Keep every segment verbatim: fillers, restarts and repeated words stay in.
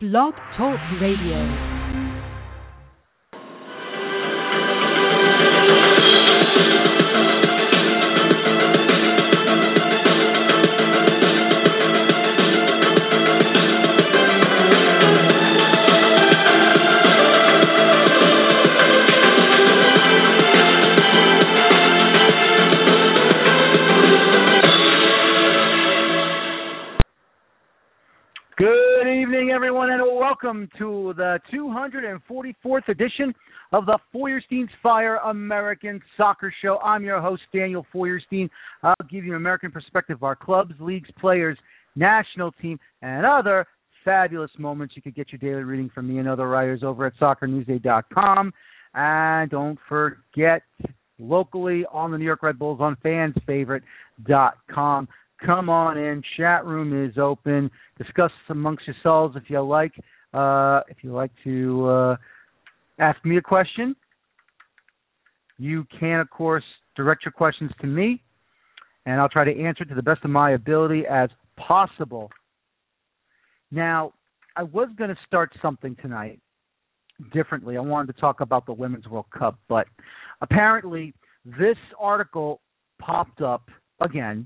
Blog Talk Radio. Everyone, and welcome to the two hundred forty-fourth edition of the Feuerstein's Fire American Soccer Show. I'm your host, Daniel Feuerstein. I'll give you an American perspective of our clubs, leagues, players, national team, and other fabulous moments. You could get your daily reading from me and other writers over at soccer news day dot com. And don't forget, locally on the New York Red Bulls on fans favorite dot com. Come on in. Chat room is open. Discuss amongst yourselves if you like. Uh, if you like to uh, ask me a question, you can, of course, direct your questions to me, and I'll try to answer to the best of my ability as possible. Now, I was going to start something tonight differently. I wanted to talk about the Women's World Cup, but apparently this article popped up again.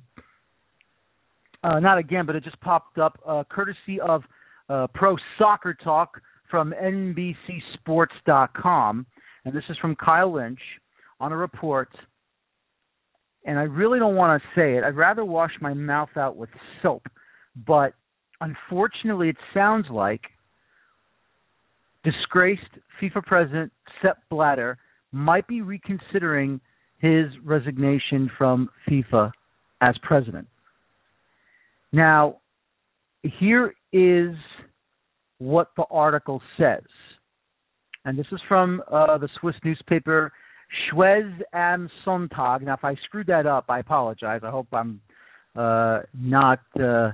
Uh, not again, but it just popped up uh, courtesy of uh, Pro Soccer Talk from N B C Sports dot com. And this is from Kyle Lynch on a report. And I really don't want to say it. I'd rather wash my mouth out with soap. But unfortunately, it sounds like disgraced FIFA president Sepp Blatter might be reconsidering his resignation from FIFA as president. Now, here is what the article says. And this is from uh, the Swiss newspaper Schweiz am Sonntag. Now, if I screwed that up, I apologize. I hope I'm uh, not uh,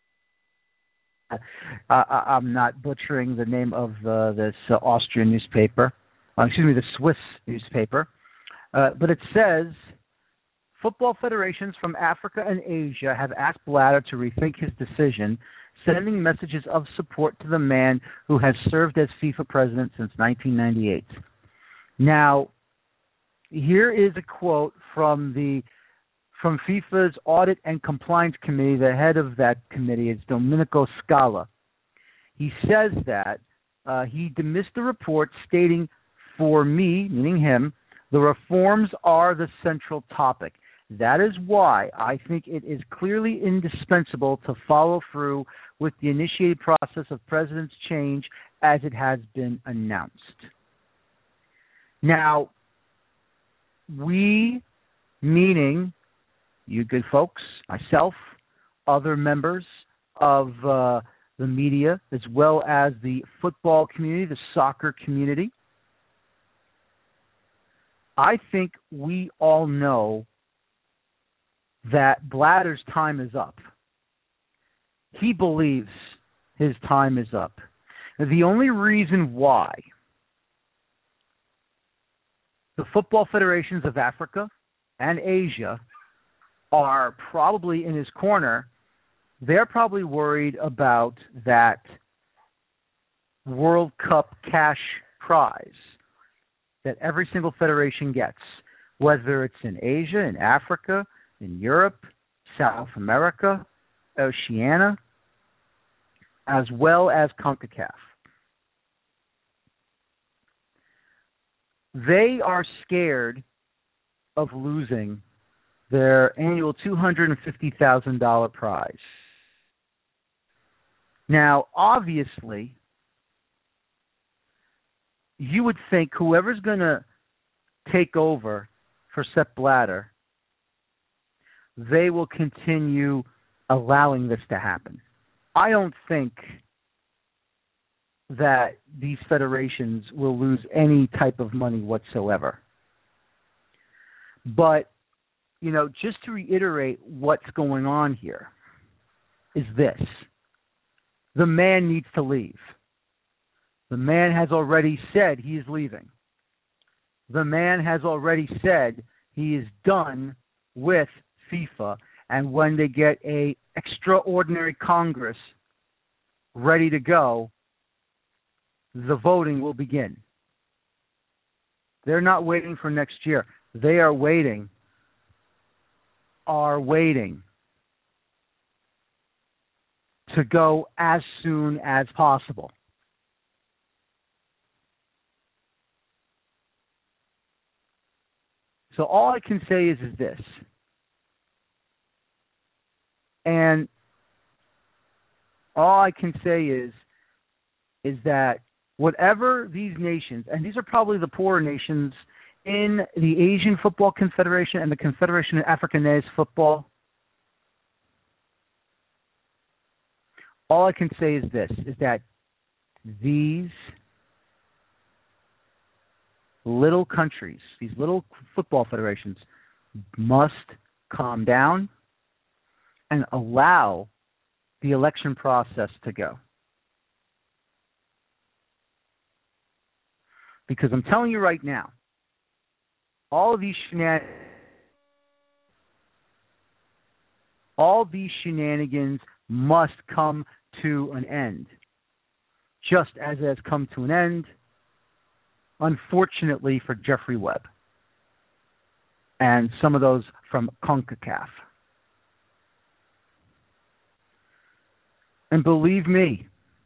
I, I'm not butchering the name of uh, this uh, Austrian newspaper. Uh, excuse me, the Swiss newspaper. Uh, but it says, football federations from Africa and Asia have asked Blatter to rethink his decision, sending messages of support to the man who has served as FIFA president since nineteen ninety-eight. Now, here is a quote from the from FIFA's Audit and Compliance Committee. The head of that committee is Domenico Scala. He says that uh, he dismissed the report, stating, "For me," meaning him, "the reforms are the central topic. That is why I think it is clearly indispensable to follow through with the initiated process of president's change as it has been announced." Now, we, meaning you good folks, myself, other members of uh, the media, as well as the football community, the soccer community, I think we all know that Blatter's time is up. He believes his time is up. The only reason why the football federations of Africa and Asia are probably in his corner, they're probably worried about that World Cup cash prize that every single federation gets, whether it's in Asia, in Africa, in Europe, South America, Oceania, as well as CONCACAF. They are scared of losing their annual two hundred fifty thousand dollars prize. Now, obviously, you would think whoever's going to take over for Sepp Blatter, they will continue allowing this to happen. I don't think that these federations will lose any type of money whatsoever. But, you know, just to reiterate what's going on here is this. The man needs to leave. The man has already said he is leaving. The man has already said he is done with FIFA, and when they get a extraordinary Congress ready to go, the voting will begin. They're not waiting for next year. They are waiting, are waiting to go as soon as possible. So all I can say is, is this. And all I can say is, is that whatever these nations, and these are probably the poorer nations in the Asian Football Confederation and the Confederation of Africanese Football, all I can say is this, is that these little countries, these little football federations must calm down and allow the election process to go. Because I'm telling you right now, all of these shenanigans, all these shenanigans must come to an end, just as it has come to an end, unfortunately, for Jeffrey Webb and some of those from CONCACAF. And believe me,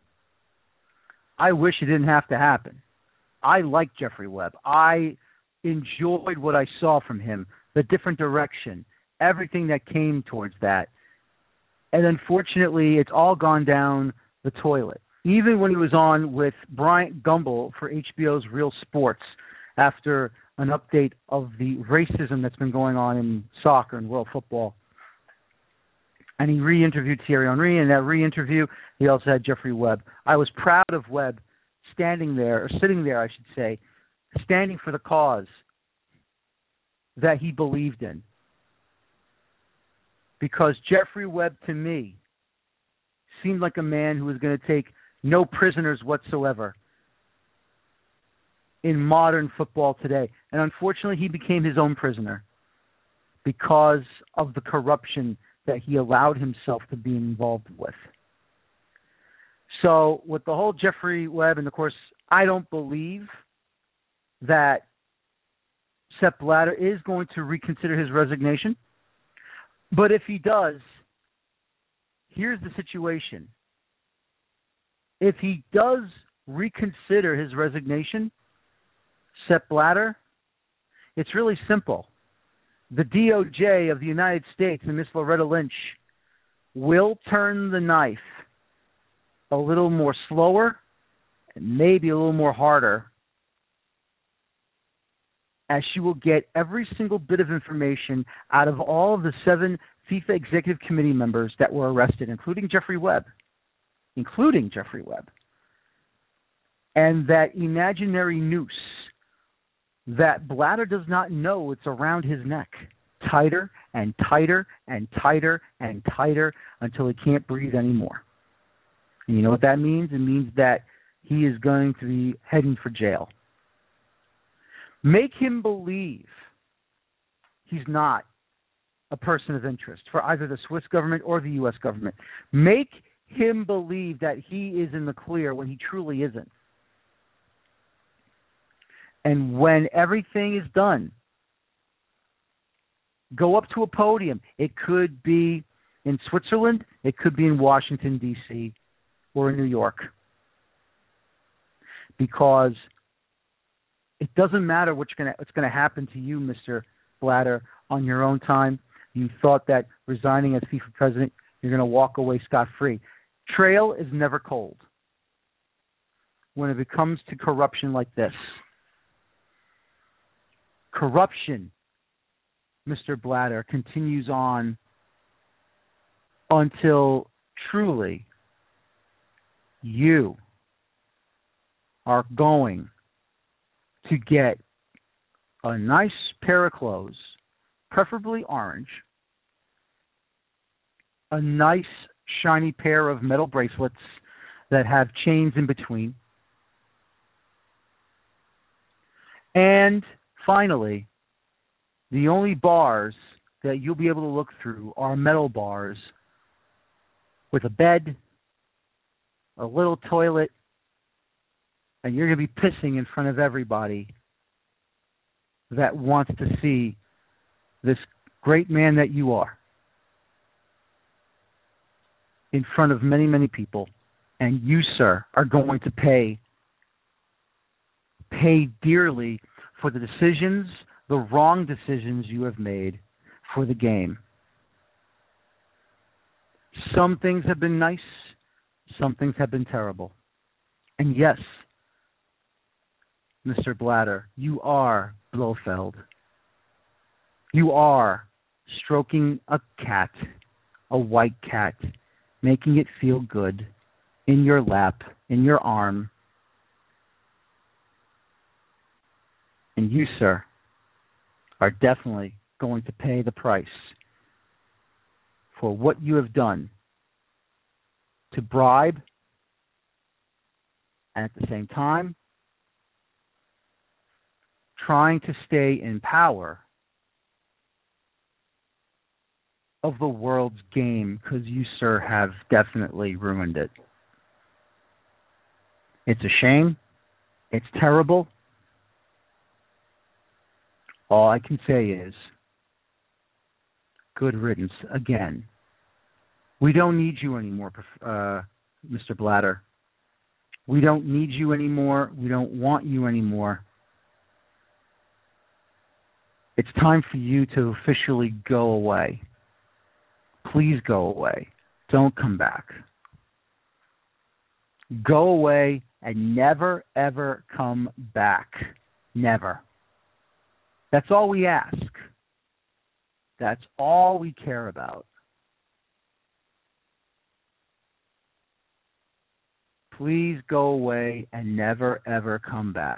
I wish it didn't have to happen. I like Jeffrey Webb. I enjoyed what I saw from him, the different direction, everything that came towards that. And unfortunately, it's all gone down the toilet. Even when he was on with Bryant Gumbel for H B O's Real Sports after an update of the racism that's been going on in soccer and world football. And he re-interviewed Thierry Henry. In that re-interview, he also had Jeffrey Webb. I was proud of Webb standing there, or sitting there, I should say, standing for the cause that he believed in. Because Jeffrey Webb, to me, seemed like a man who was going to take no prisoners whatsoever in modern football today. And unfortunately, he became his own prisoner because of the corruption that he allowed himself to be involved with. So with the whole Jeffrey Webb, and of course, I don't believe that Sepp Blatter is going to reconsider his resignation. But if he does, here's the situation. If he does reconsider his resignation, Sepp Blatter, it's really simple. The D O J of the United States and Miss Loretta Lynch will turn the knife a little more slower and maybe a little more harder, as she will get every single bit of information out of all of the seven FIFA Executive Committee members that were arrested, including Jeffrey Webb, including Jeffrey Webb, and that imaginary noose that Blatter does not know it's around his neck, tighter and tighter and tighter and tighter until he can't breathe anymore. And you know what that means? It means that he is going to be heading for jail. Make him believe he's not a person of interest for either the Swiss government or the U S government. Make him believe that he is in the clear when he truly isn't. And when everything is done, go up to a podium. It could be in Switzerland. It could be in Washington, D C, or in New York. Because it doesn't matter what's going to what's going to happen to you, Mister Blatter, on your own time. You thought that resigning as FIFA president, you're going to walk away scot-free. Trail is never cold when it comes to corruption like this. Corruption, Mister Blatter, continues on until truly you are going to get a nice pair of clothes, preferably orange, a nice shiny pair of metal bracelets that have chains in between, and finally, the only bars that you'll be able to look through are metal bars with a bed, a little toilet, and you're going to be pissing in front of everybody that wants to see this great man that you are in front of many, many people. And you, sir, are going to pay pay dearly for the decisions, the wrong decisions you have made for the game. Some things have been nice, some things have been terrible. And yes, Mister Blatter, you are Blofeld. You are stroking a cat, a white cat, making it feel good in your lap, in your arm. And you, sir, are definitely going to pay the price for what you have done to bribe and at the same time trying to stay in power of the world's game, because you, sir, have definitely ruined it. It's a shame. It's terrible. All I can say is good riddance again. We don't need you anymore, uh, Mister Blatter. We don't need you anymore. We don't want you anymore. It's time for you to officially go away. Please go away. Don't come back. Go away and never, ever come back. Never. That's all we ask. That's all we care about. Please go away and never, ever come back.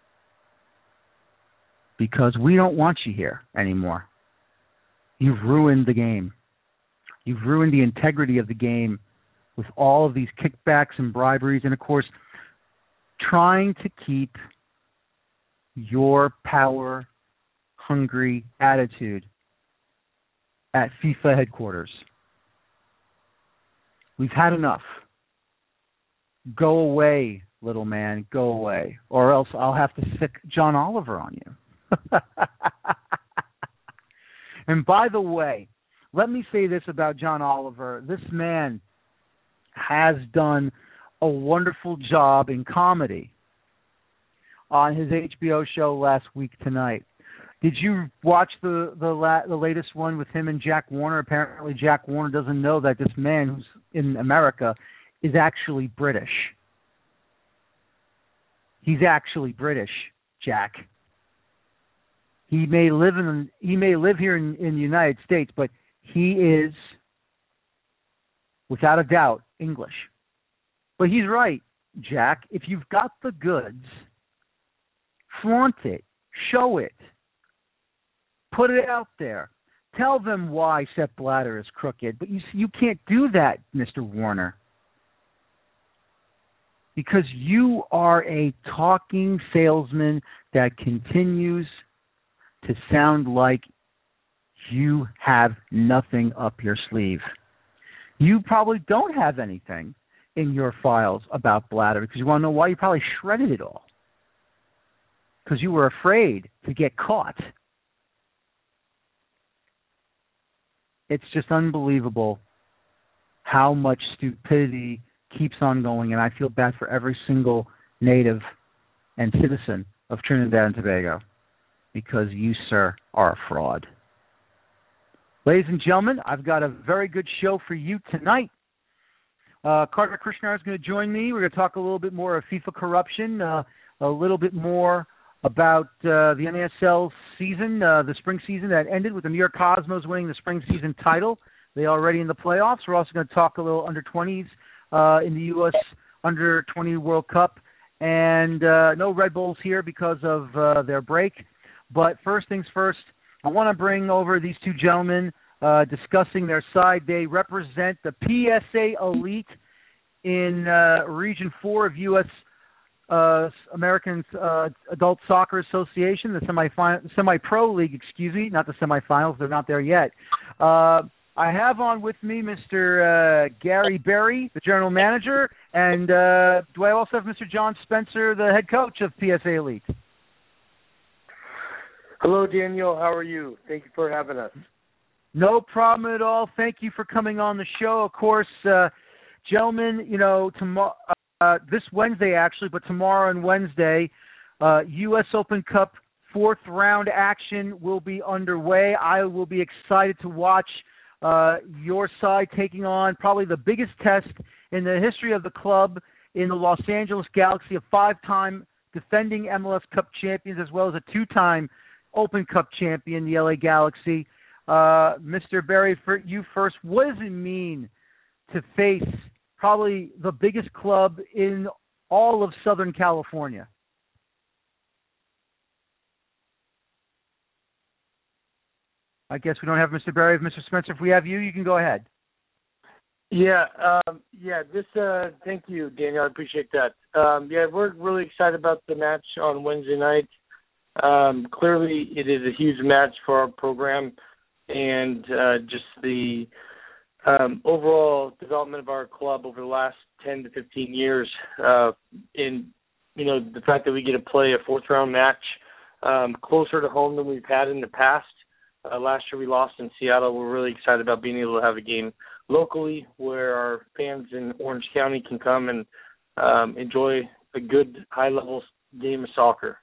Because we don't want you here anymore. You've ruined the game. You've ruined the integrity of the game with all of these kickbacks and briberies, and of course, trying to keep your power-hungry attitude at FIFA headquarters. We've had enough. Go away, little man, go away, or else I'll have to sick John Oliver on you. And by the way, let me say this about John Oliver. This man has done a wonderful job in comedy on his H B O show Last Week Tonight. Did you watch the the, la- the latest one with him and Jack Warner? Apparently Jack Warner doesn't know that this man who's in America is actually British. He's actually British, Jack. He may live in he may live here in, in the United States, but he is, without a doubt, English. But he's right, Jack. If you've got the goods, flaunt it, show it, put it out there. Tell them why Sepp Blatter is crooked. But you you can't do that, Mister Warner, because you are a talking salesman that continues to sound like you have nothing up your sleeve. You probably don't have anything in your files about Blatter, because you want to know why? You probably shredded it all because you were afraid to get caught. It's just unbelievable how much stupidity keeps on going, and I feel bad for every single native and citizen of Trinidad and Tobago, because you, sir, are a fraud. Ladies and gentlemen, I've got a very good show for you tonight. Uh, Carter Krishnar is going to join me. We're going to talk a little bit more of FIFA corruption, uh, a little bit more about uh, the N A S L season, uh, the spring season that ended with the New York Cosmos winning the spring season title. They are already in the playoffs. We're also going to talk a little under twenties uh, in the U S under twenty World Cup. And uh, no Red Bulls here because of uh, their break. But first things first, I want to bring over these two gentlemen uh, discussing their side. They represent the P S A Elite in uh, Region four of U S uh, American uh, Adult Soccer Association, the semi semi-pro league, excuse me, not the semifinals. They're not there yet. Uh, I have on with me Mister Uh, Gary Berry, the general manager, and uh, do I also have Mister John Spencer, the head coach of P S A Elite? Hello, Daniel. How are you? Thank you for having us. No problem at all. Thank you for coming on the show. Of course, uh, gentlemen, you know, tomorrow, uh, this Wednesday actually, but tomorrow and Wednesday, uh, U S Open Cup fourth round action will be underway. I will be excited to watch uh, your side taking on probably the biggest test in the history of the club in the Los Angeles Galaxy, a five-time defending M L S Cup champions as well as a two-time Open Cup champion, the L A Galaxy. Uh, Mister Berry, for you first, what does it mean to face probably the biggest club in all of Southern California? I guess we don't have Mister Berry. Mister Spencer, if we have you, you can go ahead. Yeah, um, yeah. This. Uh, thank you, Daniel. I appreciate that. Um, yeah, we're really excited about the match on Wednesday night. Um, clearly, it is a huge match for our program, and uh, just the um, overall development of our club over the last ten to fifteen years. Uh, in you know the fact that we get to play a fourth round match um, closer to home than we've had in the past. Uh, last year we lost in Seattle. We're really excited about being able to have a game locally where our fans in Orange County can come and um, enjoy a good high-level game of soccer.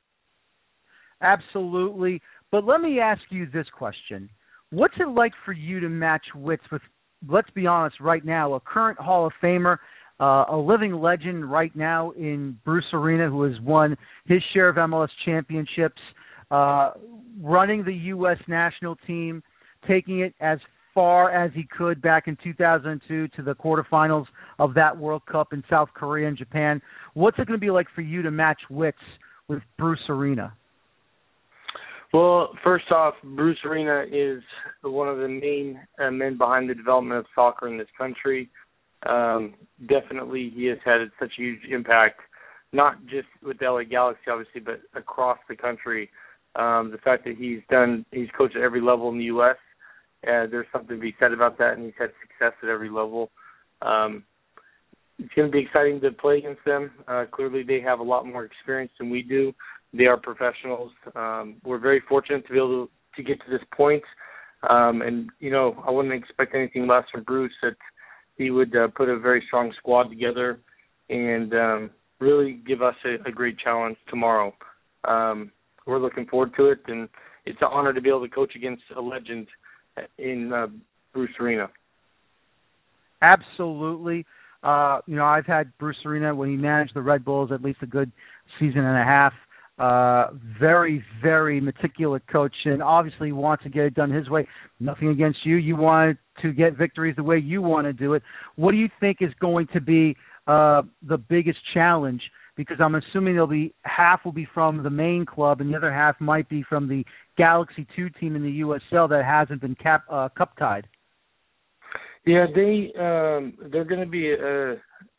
Absolutely. But let me ask you this question. What's it like for you to match wits with, let's be honest, right now, a current Hall of Famer, uh, a living legend right now in Bruce Arena, who has won his share of M L S championships, uh, running the U S national team, taking it as far as he could back in two thousand two to the quarterfinals of that World Cup in South Korea and Japan. What's it going to be like for you to match wits with Bruce Arena? Well, first off, Bruce Arena is one of the main uh, men behind the development of soccer in this country. Um, definitely he has had such a huge impact, not just with the L A Galaxy, obviously, but across the country. Um, the fact that he's done, he's coached at every level in the U S, uh, there's something to be said about that, and he's had success at every level. Um, it's going to be exciting to play against them. Uh, clearly, they have a lot more experience than we do. They are professionals. Um, we're very fortunate to be able to, to get to this point. Um, and, you know, I wouldn't expect anything less from Bruce, that he would uh, put a very strong squad together and um, really give us a, a great challenge tomorrow. Um, we're looking forward to it, and it's an honor to be able to coach against a legend in uh, Bruce Arena. Absolutely. Uh, you know, I've had Bruce Arena when he managed the Red Bulls at least a good season and a half. Uh, very, very meticulous coach, and obviously wants to get it done his way. Nothing against you. You want to get victories the way you want to do it. What do you think is going to be uh, the biggest challenge? Because I'm assuming there'll be half will be from the main club, and the other half might be from the Galaxy two team in the U S L that hasn't been cap, uh, cup tied. Yeah, they um, they're going to be a,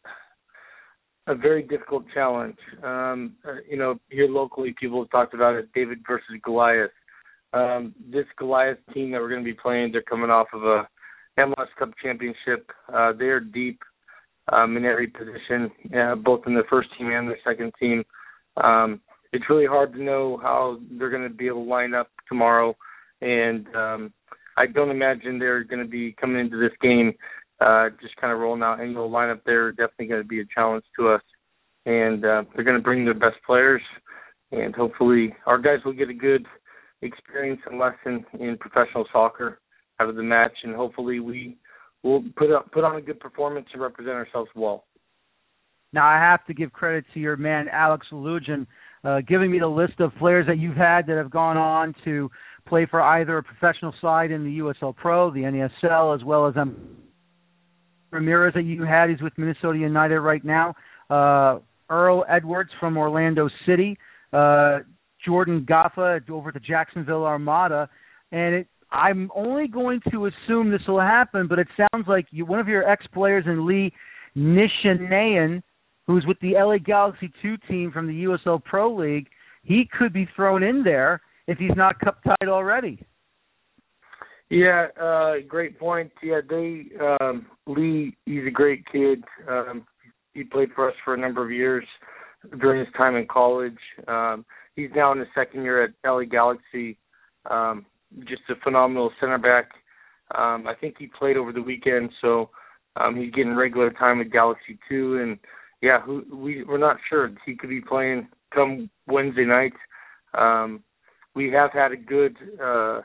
a very difficult challenge. Um, uh, you know, here locally, people have talked about it: David versus Goliath. Um, this Goliath team that we're going to be playing, they're coming off of a M L S Cup championship. Uh, they are deep. Um, in every position, uh, both in the first team and the second team. Um, it's really hard to know how they're going to be able to line up tomorrow, and um, I don't imagine they're going to be coming into this game uh, just kind of rolling out any little lineup. They're definitely going to be a challenge to us, and uh, they're going to bring their best players, and hopefully our guys will get a good experience and lesson in professional soccer out of the match, and hopefully we We'll put up, put on a good performance and represent ourselves well. Now, I have to give credit to your man, Alex Lujan, uh, giving me the list of players that you've had that have gone on to play for either a professional side in the U S L Pro, the N A S L, as well as um, Ramirez that you had. He's with Minnesota United right now. Uh, Earl Edwards from Orlando City. Uh, Jordan Gaffa over at the Jacksonville Armada. And it I'm only going to assume this will happen, but it sounds like you, one of your ex-players in Lee Nishanayan, who's with the L A Galaxy two team from the U S L Pro League, he could be thrown in there if he's not cup-tied already. Yeah, uh, great point. Yeah, they um, Lee, he's a great kid. Um, he played for us for a number of years during his time in college. Um, he's now in his second year at L A Galaxy. Um, just a phenomenal center back. Um, I think he played over the weekend, so um, he's getting regular time at Galaxy too. And yeah, who, we we're not sure he could be playing come Wednesday night. Um, we have had a good, uh,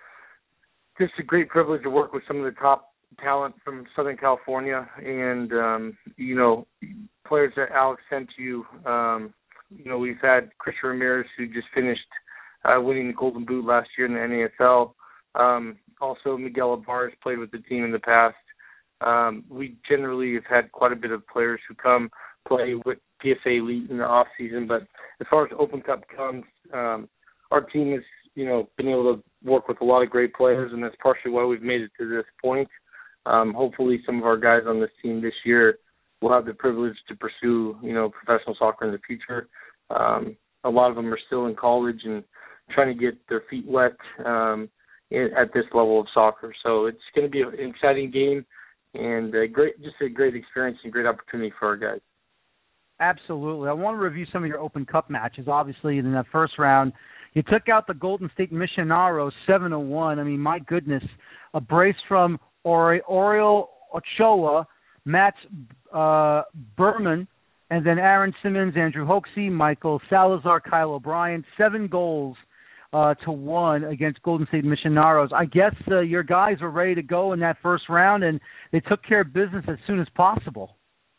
just a great privilege to work with some of the top talent from Southern California, and um, you know, players that Alex sent you. Um, you know, we've had Chris Ramirez, who just finished uh, winning the Golden Boot last year in the N A S L. Um, also, Miguel Ibarra played with the team in the past. Um, we generally have had quite a bit of players who come play with P S A Elite in the off season. But as far as Open Cup comes, um, our team has, you know, been able to work with a lot of great players, and that's partially why we've made it to this point. Um, hopefully, some of our guys on this team this year will have the privilege to pursue, you know, professional soccer in the future. Um, a lot of them are still in college and trying to get their feet wet um, in, at this level of soccer. So it's going to be an exciting game and a great, just a great experience and great opportunity for our guys. Absolutely. I want to review some of your Open Cup matches. Obviously, in that first round, you took out the Golden State Missionaries seven to one. I mean, my goodness, a brace from Ori- Oriol Ochoa, Matt uh, Berman, and then Aaron Simmons, Andrew Hoaxie, Michael Salazar, Kyle O'Brien, seven goals uh, to one against Golden State Missionaries. I guess uh, your guys were ready to go in that first round, and they took care of business as soon as possible.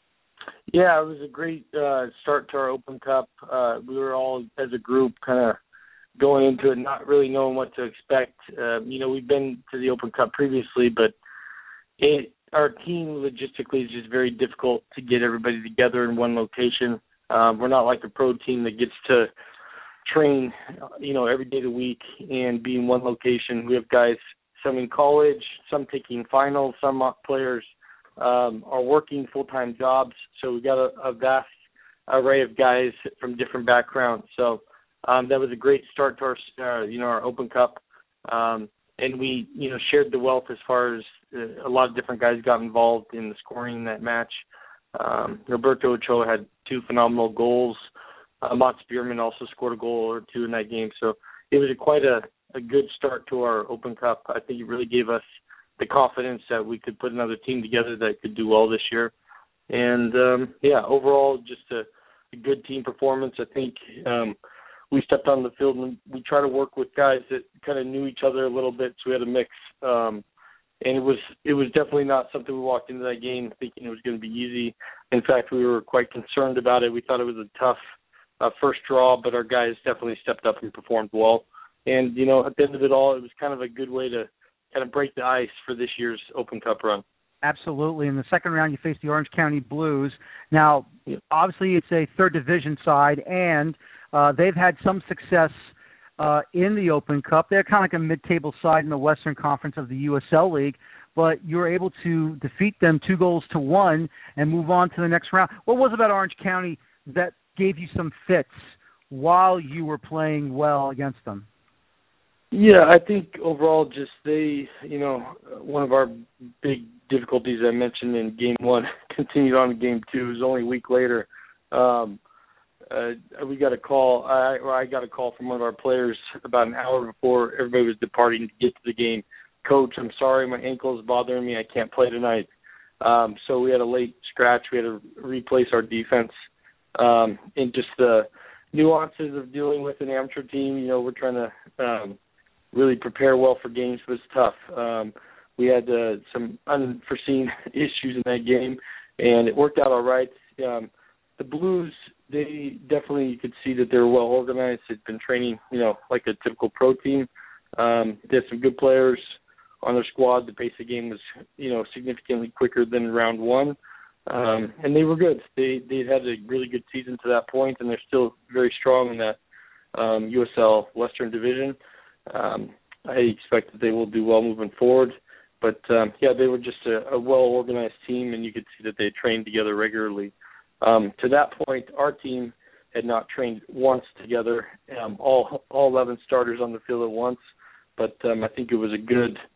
Yeah, it was a great uh, start to our Open Cup. Uh, we were all, as a group, kind of going into it not really knowing what to expect. Uh, you know, we've been to the Open Cup previously, but it, our team logistically is just very difficult to get everybody together in one location. Um, we're not like a pro team that gets to train, you know, every day of the week and be in one location. We have guys, some in college, some taking finals, some players um, are working full-time jobs. So we've got a, a vast array of guys from different backgrounds. So um, that was a great start to our, uh, you know, our Open Cup. Um, and we, you know, shared the wealth as far as uh, a lot of different guys got involved in the scoring in that match. Um, Roberto Ochoa had two phenomenal goals. Uh, Mott Spearman also scored a goal or two in that game. So it was a, quite a, a good start to our Open Cup. I think it really gave us the confidence that we could put another team together that could do well this year. And, um, yeah, overall, just a, a good team performance. I think um, we stepped on the field and we tried to work with guys that kind of knew each other a little bit, so we had a mix. Um, and it was it was definitely not something we walked into that game thinking it was going to be easy. In fact, we were quite concerned about it. We thought it was a tough uh, first draw, but our guys definitely stepped up and performed well. And, you know, at the end of it all, it was kind of a good way to kind of break the ice for this year's Open Cup run. Absolutely. In the second round, you faced the Orange County Blues. Now, obviously, it's a third division side, and uh, they've had some success uh, in the Open Cup. They're kind of like a mid-table side in the Western Conference of the U S L League, but you were able to defeat them two goals to one and move on to the next round. What was it about Orange County that gave you some fits while you were playing well against them? Yeah, I think overall just they, you know, one of our big difficulties I mentioned in game one continued on in game two. It was only a week later. Um, uh, we got a call, I, or I got a call from one of our players about an hour before everybody was departing to get to the game. Coach, I'm sorry, my ankle is bothering me. I can't play tonight. Um, so we had a late scratch. We had to replace our defense. Um, and just the nuances of dealing with an amateur team, you know, we're trying to um, – really prepare well for games, but it's tough. Um, we had uh, some unforeseen issues in that game, and it worked out all right. Um, the Blues, they definitely, you could see that they're well organized. They've been training, you know, like a typical pro team. Um, they had some good players on their squad. The pace of the game was, you know, significantly quicker than round one, um, and they were good. They they had a really good season to that point, and they're still very strong in that um, U S L Western Division. Um, I expect that they will do well moving forward. But, um, yeah, they were just a, a well-organized team, and you could see that they trained together regularly. Um, to that point, our team had not trained once together, um, all all eleven starters on the field at once. But um, I think it was a good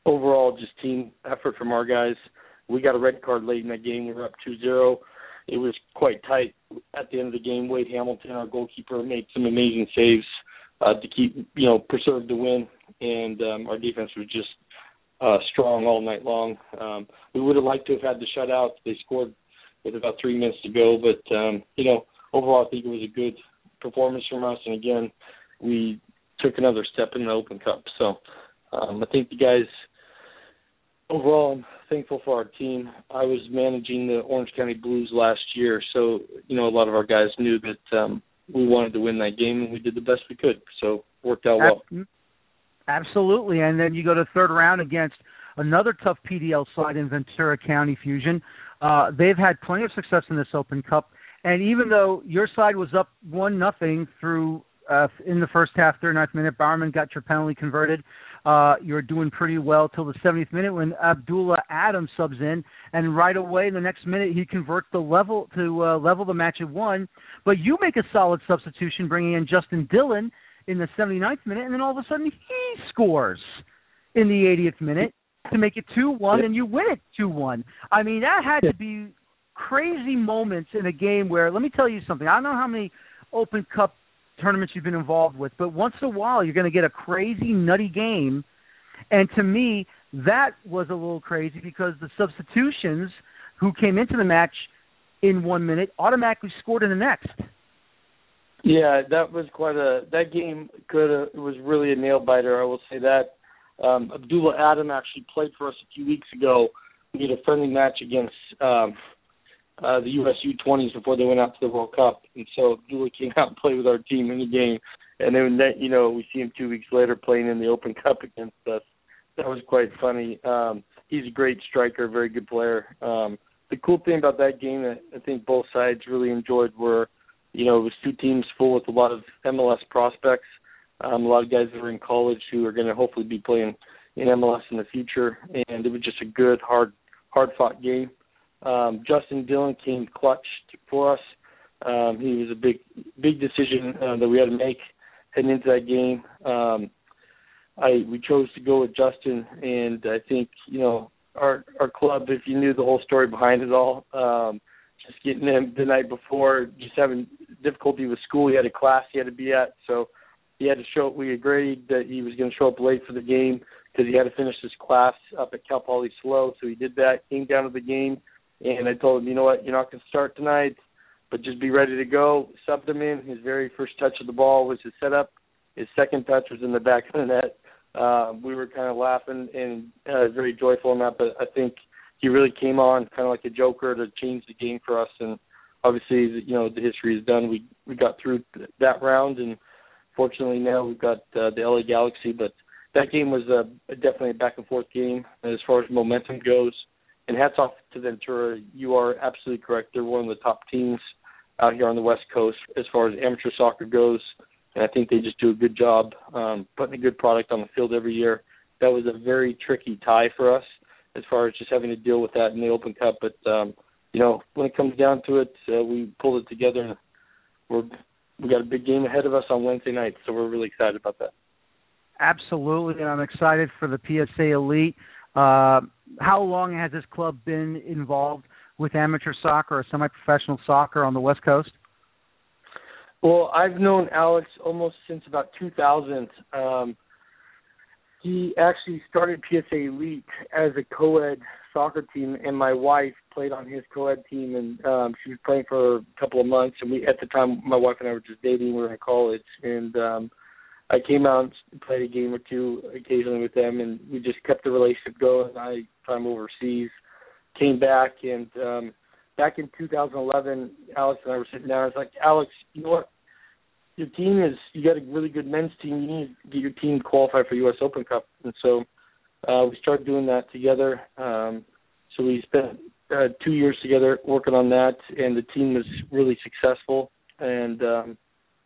overall just team effort from our guys. We got a red card late in that game. We were up two zero. It was quite tight at the end of the game. Wade Hamilton, our goalkeeper, made some amazing saves uh, to keep, you know, preserve the win. And um, our defense was just uh, strong all night long. Um, we would have liked to have had the shutout. They scored with about three minutes to go. But, um, you know, overall I think it was a good performance from us. And, again, we took another step in the Open Cup. So um, I think the guys – overall, I'm thankful for our team. I was managing the Orange County Blues last year, so, you know, a lot of our guys knew that um, we wanted to win that game, and we did the best we could. So it worked out well. Absolutely. And then you go to third round against another tough P D L side in Ventura County Fusion. Uh, they've had plenty of success in this Open Cup, and even though your side was up one nothing through uh, in the first half, thirty-ninth minute, Bowerman got your penalty converted. Uh, you're doing pretty well till the seventieth minute when Abdullah Adams subs in, and right away in the next minute he converts the level to uh, level the match at one. But you make a solid substitution, bringing in Justin Dillon in the seventy-ninth minute, and then all of a sudden he scores in the eightieth minute to make it two one, and you win it two one. I mean, that had to be crazy moments in a game where, let me tell you something, I don't know how many Open Cup tournaments you've been involved with, but once in a while you're going to get a crazy, nutty game. And to me, that was a little crazy because the substitutions who came into the match in one minute automatically scored in the next. Yeah, that was quite a – that game could have – it was really a nail-biter, I will say that. Um, Abdullah Adam actually played for us a few weeks ago. We had a friendly match against um, – Uh, the U S U twenties before they went out to the World Cup, and so Abdullah came out and played with our team in the game, and then you know we see him two weeks later playing in the Open Cup against us. That was quite funny. Um, he's a great striker, very good player. Um, the cool thing about that game that I think both sides really enjoyed were, you know, it was two teams full with a lot of M L S prospects, um, a lot of guys that were in college who are going to hopefully be playing in M L S in the future, and it was just a good, hard, hard-fought game. Um, Justin Dillon came clutch for us. Um, he was a big, big decision uh, that we had to make heading into that game. Um, I we chose to go with Justin, and I think you know our our club. If you knew the whole story behind it all, um, just getting him the night before, just having difficulty with school. He had a class he had to be at, so he had to show. We agreed that he was going to show up late for the game because he had to finish his class up at Cal Poly Slow. So he did that. Came down to the game. And I told him, you know what, you're not going to start tonight, but just be ready to go. Subbed him in. His very first touch of the ball was his setup. His second touch was in the back of the net. Uh, we were kind of laughing and uh, very joyful in that, but I think he really came on kind of like a joker to change the game for us. And obviously, you know, the history is done. We we got through that round, and fortunately now we've got uh, the L A Galaxy. But that game was uh, definitely a back-and-forth game as far as momentum goes. And hats off to Ventura. You are absolutely correct. They're one of the top teams out here on the West Coast as far as amateur soccer goes. And I think they just do a good job um, putting a good product on the field every year. That was a very tricky tie for us as far as just having to deal with that in the Open Cup. But, um, you know, when it comes down to it, uh, we pulled it together. And we're, we got a big game ahead of us on Wednesday night, so we're really excited about that. Absolutely, and I'm excited for the P S A Elite. Uh, how long has this club been involved with amateur soccer or semi-professional soccer on the West Coast? Well, I've known Alex almost since about two thousand. Um, he actually started P S A Elite as a co-ed soccer team, and my wife played on his co-ed team, and um, she was playing for a couple of months. And we, at the time, my wife and I were just dating. We were in college, and um, I came out and played a game or two occasionally with them, and we just kept the relationship going. I time overseas, came back, and um, back in two thousand eleven, Alex and I were sitting down. I was like, Alex, you know what? Your team is, you got a really good men's team. You need to get your team qualified for U S Open Cup. And so uh, we started doing that together. Um, so we spent uh, two years together working on that, and the team was really successful and um,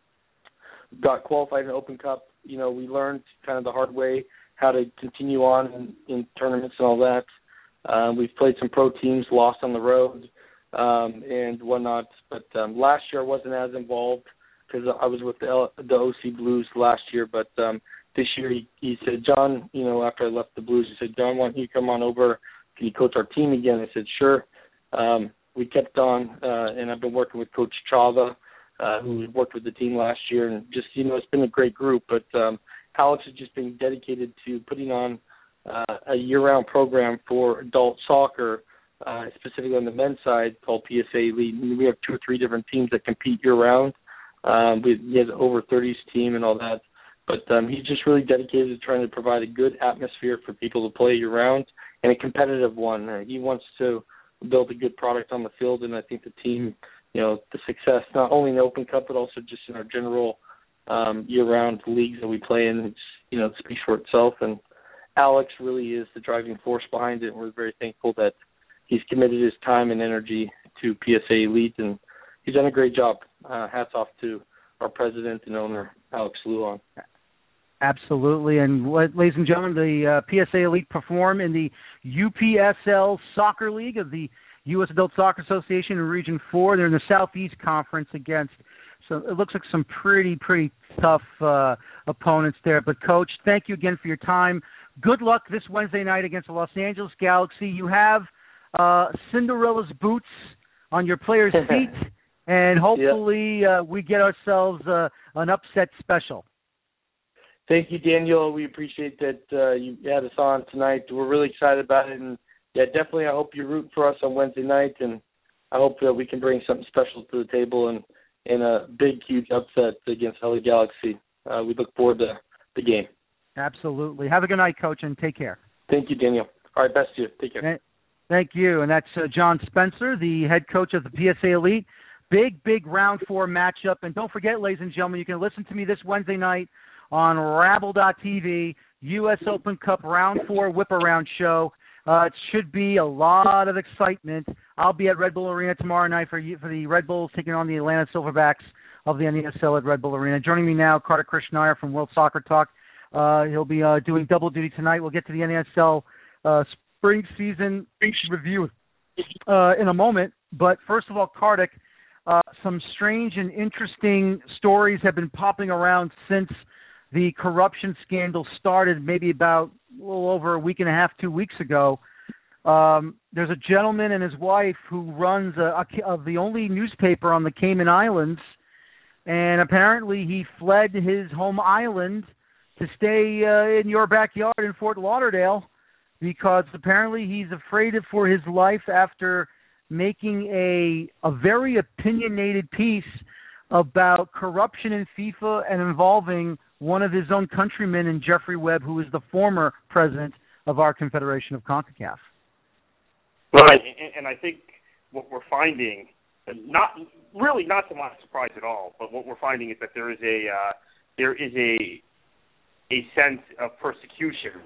got qualified in the Open Cup. You know, we learned kind of the hard way how to continue on in, in tournaments and all that. Um, we've played some pro teams, lost on the road um, and whatnot. But um, last year I wasn't as involved because I was with the, L- the O C Blues last year. But um, this year he, he said, John, you know, after I left the Blues, he said, John, why don't you come on over? Can you coach our team again? I said, sure. Um, we kept on, uh, and I've been working with Coach Chava, uh, who worked with the team last year, and just, you know, it's been a great group. But um, Alex has just been dedicated to putting on uh, a year-round program for adult soccer, uh, specifically on the men's side, called P S A Elite. And we have two or three different teams that compete year-round. Um, we, he has an over thirties team and all that. But um, he's just really dedicated to trying to provide a good atmosphere for people to play year-round and a competitive one. Uh, he wants to build a good product on the field, and I think the team, you know, the success, not only in the Open Cup, but also just in our general um, year-round leagues that we play in, it's, you know, it speaks for itself. And Alex really is the driving force behind it, and we're very thankful that he's committed his time and energy to P S A Elite, and he's done a great job. Uh, hats off to our president and owner, Alex Luan. Absolutely. And ladies and gentlemen, the uh, P S A Elite perform in the U P S L Soccer League of the U S Adult Soccer Association in Region four. They're in the Southeast Conference against, so it looks like some pretty, pretty tough uh, opponents there. But, Coach, thank you again for your time. Good luck this Wednesday night against the Los Angeles Galaxy. You have uh, Cinderella's boots on your players' feet, and hopefully yep. uh, we get ourselves uh, an upset special. Thank you, Daniel. We appreciate that uh, you had us on tonight. We're really excited about it. And, yeah, definitely I hope you root for us on Wednesday night, and I hope that we can bring something special to the table and, and a big, huge upset against L A Galaxy. Uh, we look forward to the game. Absolutely. Have a good night, Coach, and take care. Thank you, Daniel. All right, best to you. Take care. And, thank you. And that's uh, John Spencer, the head coach of the P S A Elite. Big, big round four matchup. And don't forget, ladies and gentlemen, you can listen to me this Wednesday night on Rabble dot T V, U S Open Cup Round four Whip Around show. Uh, it should be a lot of excitement. I'll be at Red Bull Arena tomorrow night for you, for the Red Bulls taking on the Atlanta Silverbacks of the N E S L at Red Bull Arena. Joining me now, Carter Krishnaiyer from World Soccer Talk. Uh, he'll be uh, doing double duty tonight. We'll get to the N E S L uh, spring season review uh, in a moment. But first of all, Kartik, uh, some strange and interesting stories have been popping around since the corruption scandal started maybe about a little over a week and a half, two weeks ago. Um, there's a gentleman and his wife who runs a, a, a, the only newspaper on the Cayman Islands, and apparently he fled his home island to stay uh, in your backyard in Fort Lauderdale because apparently he's afraid for his life after making a a very opinionated piece about corruption in FIFA and involving one of his own countrymen in Jeffrey Webb, who is the former president of our Confederation of CONCACAF. Right, and, and I think what we're finding, not really not to my surprise at all, but what we're finding is that there is a uh, there is a a sense of persecution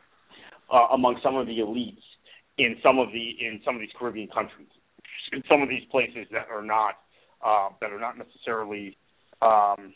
uh, among some of the elites in some of the in some of these Caribbean countries, in some of these places that are not uh, that are not necessarily um,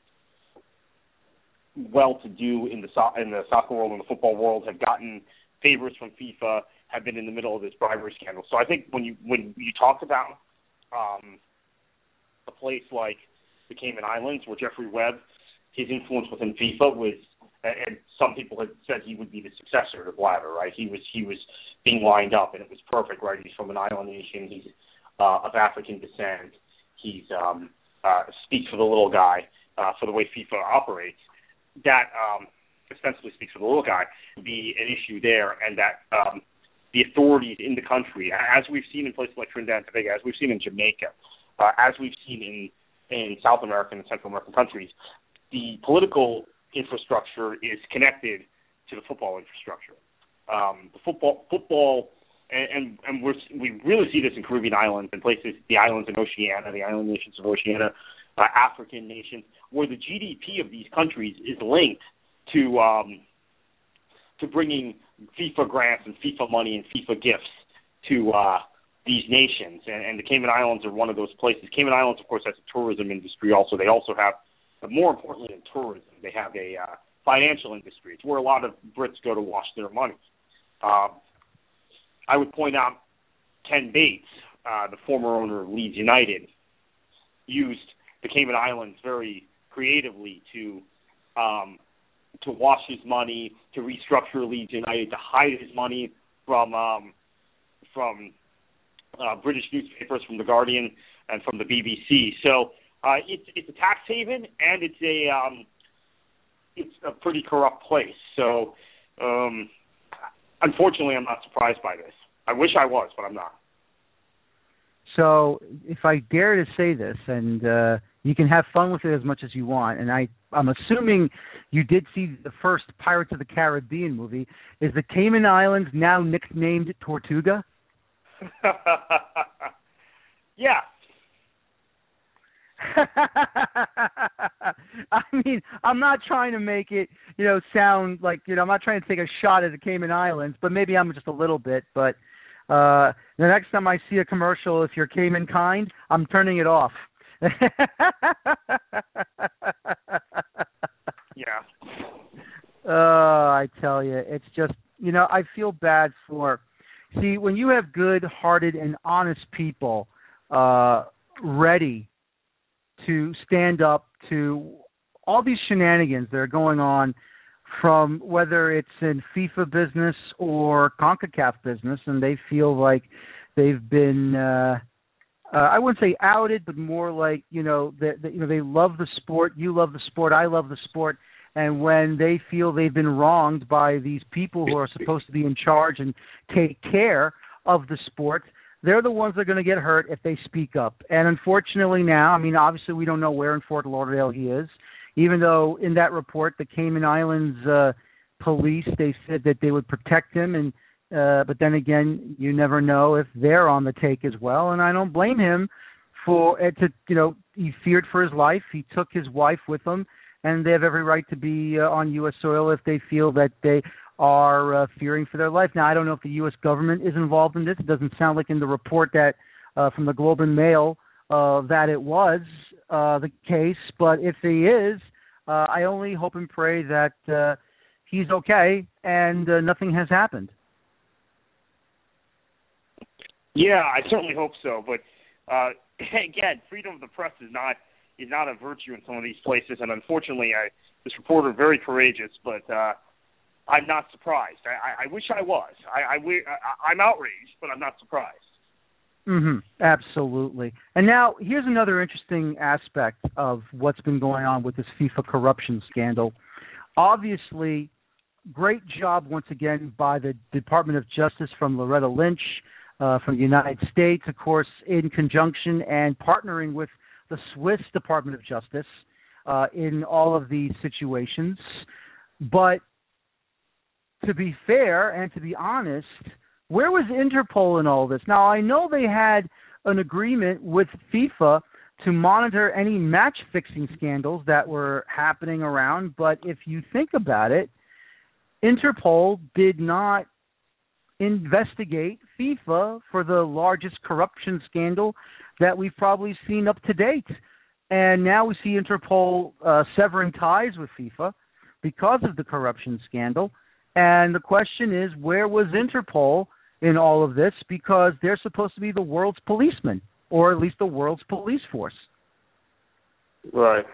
well-to-do in the so- in the soccer world and the football world, have gotten favors from FIFA, have been in the middle of this bribery scandal. So I think when you when you talk about um, a place like the Cayman Islands, where Jeffrey Webb, his influence within FIFA was, and some people had said he would be the successor to Blatter, right? He was he was being lined up, and it was perfect, right? He's from an island nation. He's uh, of African descent. He's um, uh, speaks for the little guy, uh, for the way FIFA operates. That um, ostensibly speaks for the little guy, would be an issue there, and that um, the authorities in the country, as we've seen in places like Trinidad and Tobago, as we've seen in Jamaica, uh, as we've seen in, in South American and Central American countries, the political infrastructure is connected to the football infrastructure. Um, the football, football, and and, and we're, we really see this in Caribbean islands and places, the islands in Oceania, the island nations of Oceania, uh, African nations, where the G D P of these countries is linked to um, to bringing FIFA grants and FIFA money and FIFA gifts to uh, these nations. And, and the Cayman Islands are one of those places. Cayman Islands, of course, has a tourism industry also. They also have, but more importantly than tourism, they have a uh, financial industry. It's where a lot of Brits go to wash their money. Uh, I would point out Ken Bates, uh, the former owner of Leeds United, used the Cayman Islands very creatively to um, to wash his money, to restructure Leeds United, to hide his money from um, from uh, British newspapers, from The Guardian, and from the B B C. So uh, it's it's a tax haven, and it's a um, it's a pretty corrupt place. So um, unfortunately, I'm not surprised by this. I wish I was, but I'm not. So if I dare to say this, and uh, you can have fun with it as much as you want, and I, I'm assuming you did see the first Pirates of the Caribbean movie, is the Cayman Islands now nicknamed Tortuga? Yeah. I mean, I'm not trying to make it, you know, sound like, you know, I'm not trying to take a shot at the Cayman Islands, but maybe I'm just a little bit, but Uh, the next time I see a commercial, if you're Cayman kind, I'm turning it off. Yeah. Uh, I tell you, it's just, you know, I feel bad for, see, when you have good-hearted and honest people uh, ready to stand up to all these shenanigans that are going on, from whether it's in FIFA business or CONCACAF business, and they feel like they've been, uh, uh, I wouldn't say outed, but more like, you know, that, that, you know, they love the sport, you love the sport, I love the sport, and when they feel they've been wronged by these people who are supposed to be in charge and take care of the sport, they're the ones that are going to get hurt if they speak up. And unfortunately now, I mean, obviously we don't know where in Fort Lauderdale he is, even though in that report, the Cayman Islands uh, police, they said that they would protect him, and uh, but then again, you never know if they're on the take as well. And I don't blame him for it. To you know, he feared for his life. He took his wife with him, and they have every right to be uh, on U S soil if they feel that they are uh, fearing for their life. Now, I don't know if the U S government is involved in this. It doesn't sound like in the report that uh, from the Globe and Mail uh, that it was uh, the case. But if he is, uh, I only hope and pray that uh, he's okay and uh, nothing has happened. Yeah, I certainly hope so. But uh, again, freedom of the press is not is not a virtue in some of these places, and unfortunately, I, this reporter very courageous, but uh, I'm not surprised. I, I, I wish I was. I, I, I, I'm outraged, but I'm not surprised. Mm-hmm. Absolutely. And now here's another interesting aspect of what's been going on with this FIFA corruption scandal. Obviously, great job once again by the Department of Justice from Loretta Lynch uh, from the United States, of course, in conjunction and partnering with the Swiss Department of Justice uh, in all of these situations. But to be fair and to be honest, where was Interpol in all this? Now, I know they had an agreement with FIFA to monitor any match-fixing scandals that were happening around, but if you think about it, Interpol did not investigate FIFA for the largest corruption scandal that we've probably seen up to date. And now we see Interpol uh, severing ties with FIFA because of the corruption scandal. And the question is, where was Interpol in all of this? Because they're supposed to be the world's policemen, or at least the world's police force. Right.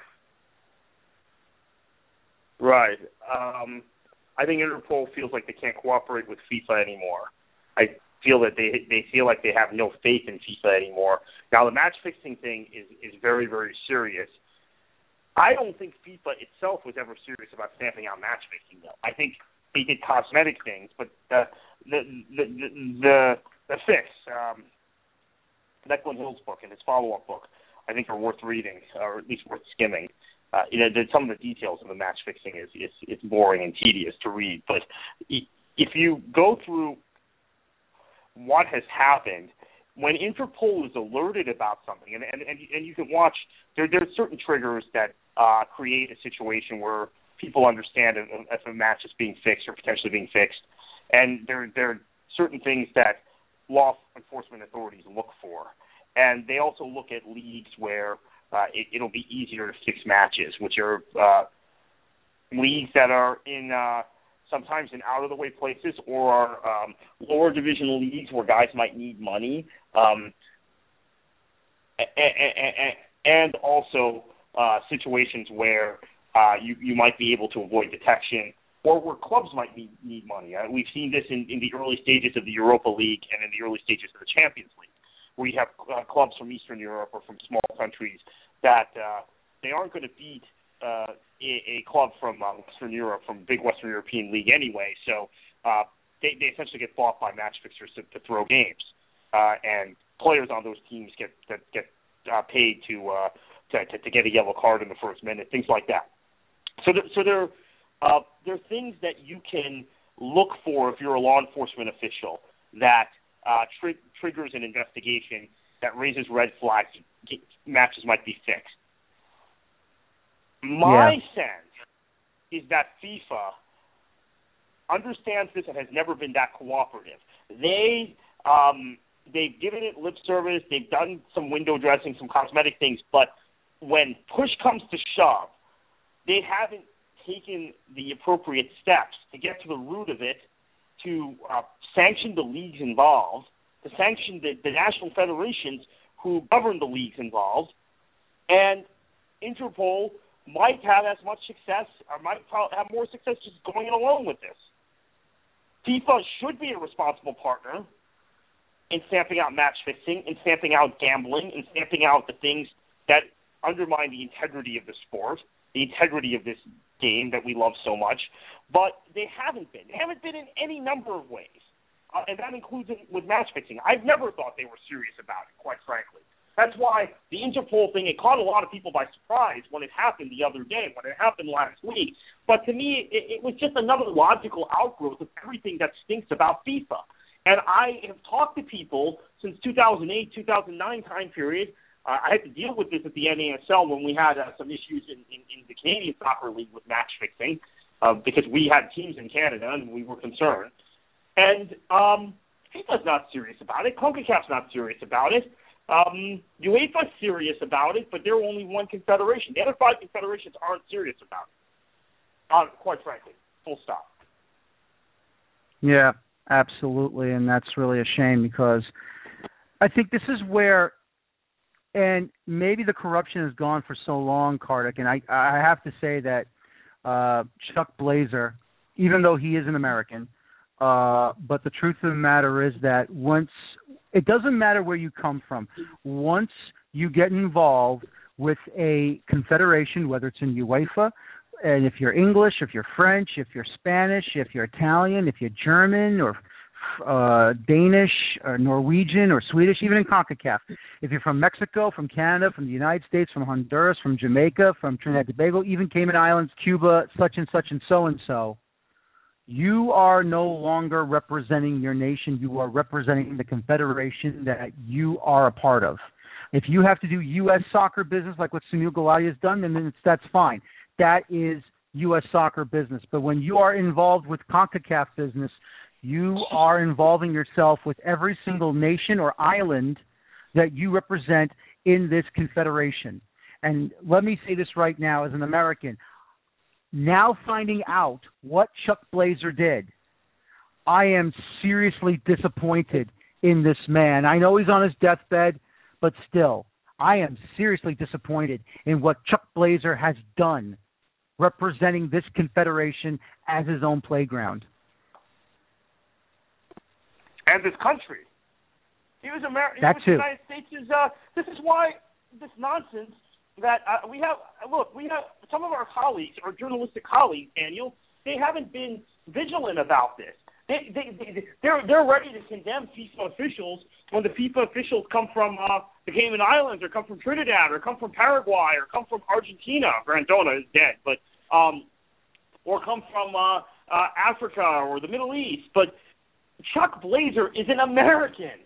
Right. Um, I think Interpol feels like they can't cooperate with FIFA anymore. I feel that they they feel like they have no faith in FIFA anymore. Now, the match-fixing thing is, is very, very serious. I don't think FIFA itself was ever serious about stamping out match-fixing, though. I think they did cosmetic things, but the the the the, the, the fix, um, Declan Hill's book and his follow-up book, I think are worth reading, or at least worth skimming. Uh, you know, some of the details of the match fixing is, is is boring and tedious to read. But if you go through what has happened, when Interpol is alerted about something, and and, and, and you can watch, there there are certain triggers that uh, create a situation where people understand if, if a match is being fixed or potentially being fixed, and there there are certain things that law enforcement authorities look for, and they also look at leagues where Uh, it, it'll be easier to fix matches, which are uh, leagues that are in uh, sometimes in out-of-the-way places, or are um, lower division leagues where guys might need money, um, and, and, and also uh, situations where uh, you you might be able to avoid detection, or where clubs might need, need money. Uh, we've seen this in, in the early stages of the Europa League and in the early stages of the Champions League, where you have uh, clubs from Eastern Europe or from small countries that uh, they aren't going to beat uh, a, a club from uh, Western Europe, from big Western European league anyway. So uh, they, they essentially get bought by match fixers to, to throw games, uh, and players on those teams get get, get uh, paid to, uh, to, to to get a yellow card in the first minute, things like that. So there, so there uh, there are things that you can look for if you're a law enforcement official that uh, tri- triggers an investigation that raises red flags. Matches might be fixed. My yeah. sense is that FIFA understands this and has never been that cooperative. They um, they've given it lip service. They've done some window dressing, some cosmetic things, but when push comes to shove, they haven't taken the appropriate steps to get to the root of it, to uh, sanction the leagues involved, to sanction the, the national federations who govern the leagues involved, and Interpol might have as much success, or might have more success just going along with this. FIFA should be a responsible partner in stamping out match fixing, in stamping out gambling, in stamping out the things that undermine the integrity of the sport, the integrity of this game that we love so much. But they haven't been. They haven't been in any number of ways, uh, and that includes it with match fixing. I've never thought they were serious about it, quite frankly. That's why the Interpol thing, it caught a lot of people by surprise when it happened the other day, when it happened last week. But to me, it, it was just another logical outgrowth of everything that stinks about FIFA. And I have talked to people since two thousand eight, two thousand nine time period. Uh, I had to deal with this at the N A S L when we had uh, some issues in, in, in the Canadian Soccer League with match fixing uh, because we had teams in Canada and we were concerned. And um, FIFA's not serious about it. CONCACAF's not serious about it. Um, UEFA's serious about it, but they're only one confederation. The other five confederations aren't serious about it, uh, quite frankly. Full stop. Yeah, absolutely, and that's really a shame because I think this is where, and maybe the corruption has gone for so long, Kartik, and I, I have to say that uh, Chuck Blazer, even though he is an American, uh, but the truth of the matter is that once – it doesn't matter where you come from. Once you get involved with a confederation, whether it's in UEFA, and if you're English, if you're French, if you're Spanish, if you're Italian, if you're German or uh, Danish or Norwegian or Swedish, even in CONCACAF, if you're from Mexico, from Canada, from the United States, from Honduras, from Jamaica, from Trinidad and Tobago, even Cayman Islands, Cuba, such and such and so-and-so, you are no longer representing your nation. You are representing the confederation that you are a part of. If you have to do U S soccer business like what Sunil Gulati has done, then it's, that's fine. That is U S soccer business. But when you are involved with CONCACAF business, you are involving yourself with every single nation or island that you represent in this confederation. And let me say this right now as an American. Now finding out what Chuck Blazer did, I am seriously disappointed in this man. I know he's on his deathbed, but still, I am seriously disappointed in what Chuck Blazer has done representing this confederation as his own playground. And this country. He was American. That too. The United States is, uh, this is why this nonsense that uh, we have, look, we have some of our colleagues, our journalistic colleagues, Daniel, they haven't been vigilant about this. They, they, they, they're, they're ready to condemn FIFA officials when the FIFA officials come from uh, the Cayman Islands or come from Trinidad or come from Paraguay or come from Argentina. Grandona is dead, but um, or come from uh, uh, Africa or the Middle East. But Chuck Blazer is an American.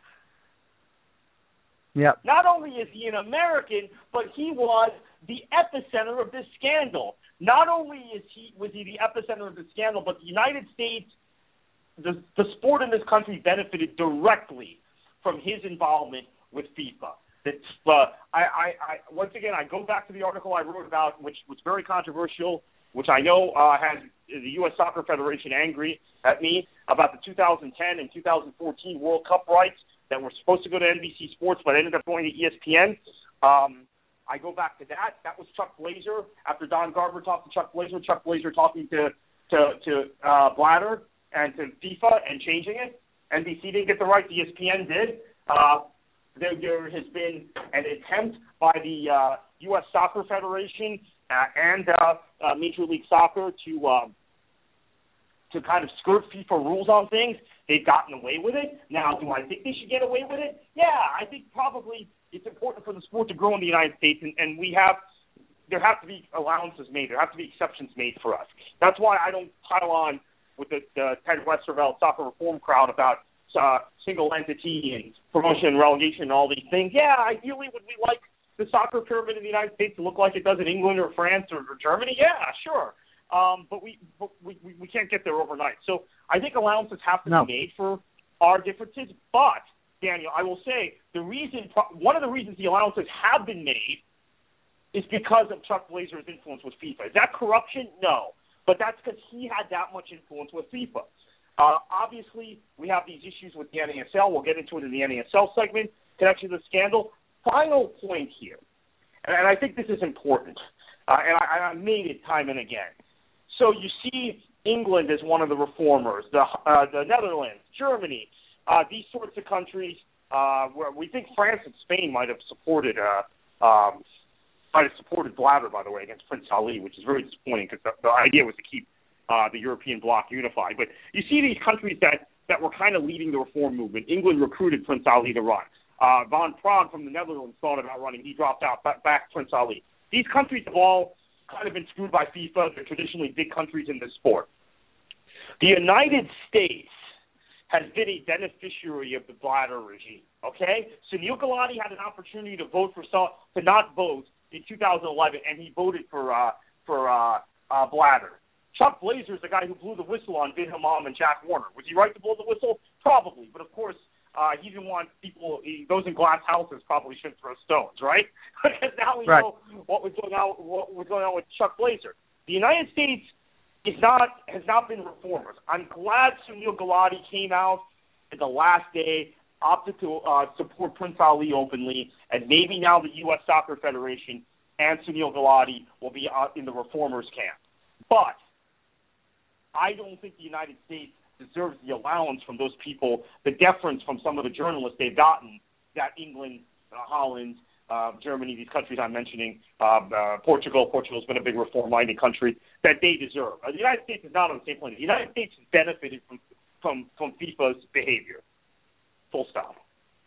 Yep. Not only is he an American, but he was the epicenter of this scandal. Not only is he was he the epicenter of the scandal, but the United States, the, the sport in this country benefited directly from his involvement with FIFA. That's, uh, I, I, I, once again, I go back to the article I wrote about, which was very controversial, which I know uh, has the U S Soccer Federation angry at me about the two thousand ten and two thousand fourteen World Cup rights that were supposed to go to N B C Sports but ended up going to E S P N. Um, I go back to that. That was Chuck Blazer. After Don Garber talked to Chuck Blazer, Chuck Blazer talking to to, to uh, Blatter and to FIFA and changing it. N B C didn't get the rights. E S P N did. Uh, there, there has been an attempt by the uh, U S Soccer Federation uh, and uh, uh, Major League Soccer to um, to kind of skirt FIFA rules on things. They've gotten away with it. Now, do I think they should get away with it? Yeah, I think probably it's important for the sport to grow in the United States, and, and we have there have to be allowances made. There have to be exceptions made for us. That's why I don't pile on with the, the Ted Westervelt soccer reform crowd about uh, single entity and promotion and relegation and all these things. Yeah, ideally, would we like the soccer pyramid in the United States to look like it does in England or France or, or Germany? Yeah, sure. Um, but we, but we we can't get there overnight. So I think allowances have to no. be made for our differences. But, Daniel, I will say the reason, one of the reasons the allowances have been made is because of Chuck Blazer's influence with FIFA. Is that corruption? No. But that's because he had that much influence with FIFA. Uh, obviously, we have these issues with the N A S L. We'll get into it in the N A S L segment, connection to the scandal. Final point here, and, and I think this is important, uh, and I, I made it time and again. So you see England as one of the reformers, the uh, the Netherlands, Germany, uh, these sorts of countries uh, where we think France and Spain might have supported uh, um, might have supported Blatter, by the way, against Prince Ali, which is very disappointing because the, the idea was to keep uh, the European bloc unified. But you see these countries that, that were kind of leading the reform movement. England recruited Prince Ali to run. Uh, Van Praag from the Netherlands thought about running. He dropped out, back, back Prince Ali. These countries have all kind of been screwed by FIFA. They're traditionally big countries in this sport. The United States has been a beneficiary of the Blatter regime, okay? Sunil Gulati had an opportunity to vote for some, to not vote in two thousand eleven, and he voted for uh, for uh, uh, Blatter. Chuck Blazer is the guy who blew the whistle on Bin Hammam and Jack Warner. Was he right to blow the whistle? Probably, but of course, Uh, he didn't want people, he, those in glass houses probably shouldn't throw stones, right? Because now we right. know what was going on, what was going on with Chuck Blazer. The United States is not, has not been reformers. I'm glad Sunil Gulati came out at the last day, opted to uh, support Prince Ali openly, and maybe now the U S Soccer Federation and Sunil Gulati will be uh, in the reformers camp. But I don't think the United States deserves the allowance from those people, the deference from some of the journalists they've gotten that England, uh, Holland, uh, Germany, these countries I'm mentioning, uh, uh, Portugal, Portugal's been a big reform-minded country, that they deserve. Uh, the United States is not on the same plane. The United States has benefited from, from, from FIFA's behavior. Full stop.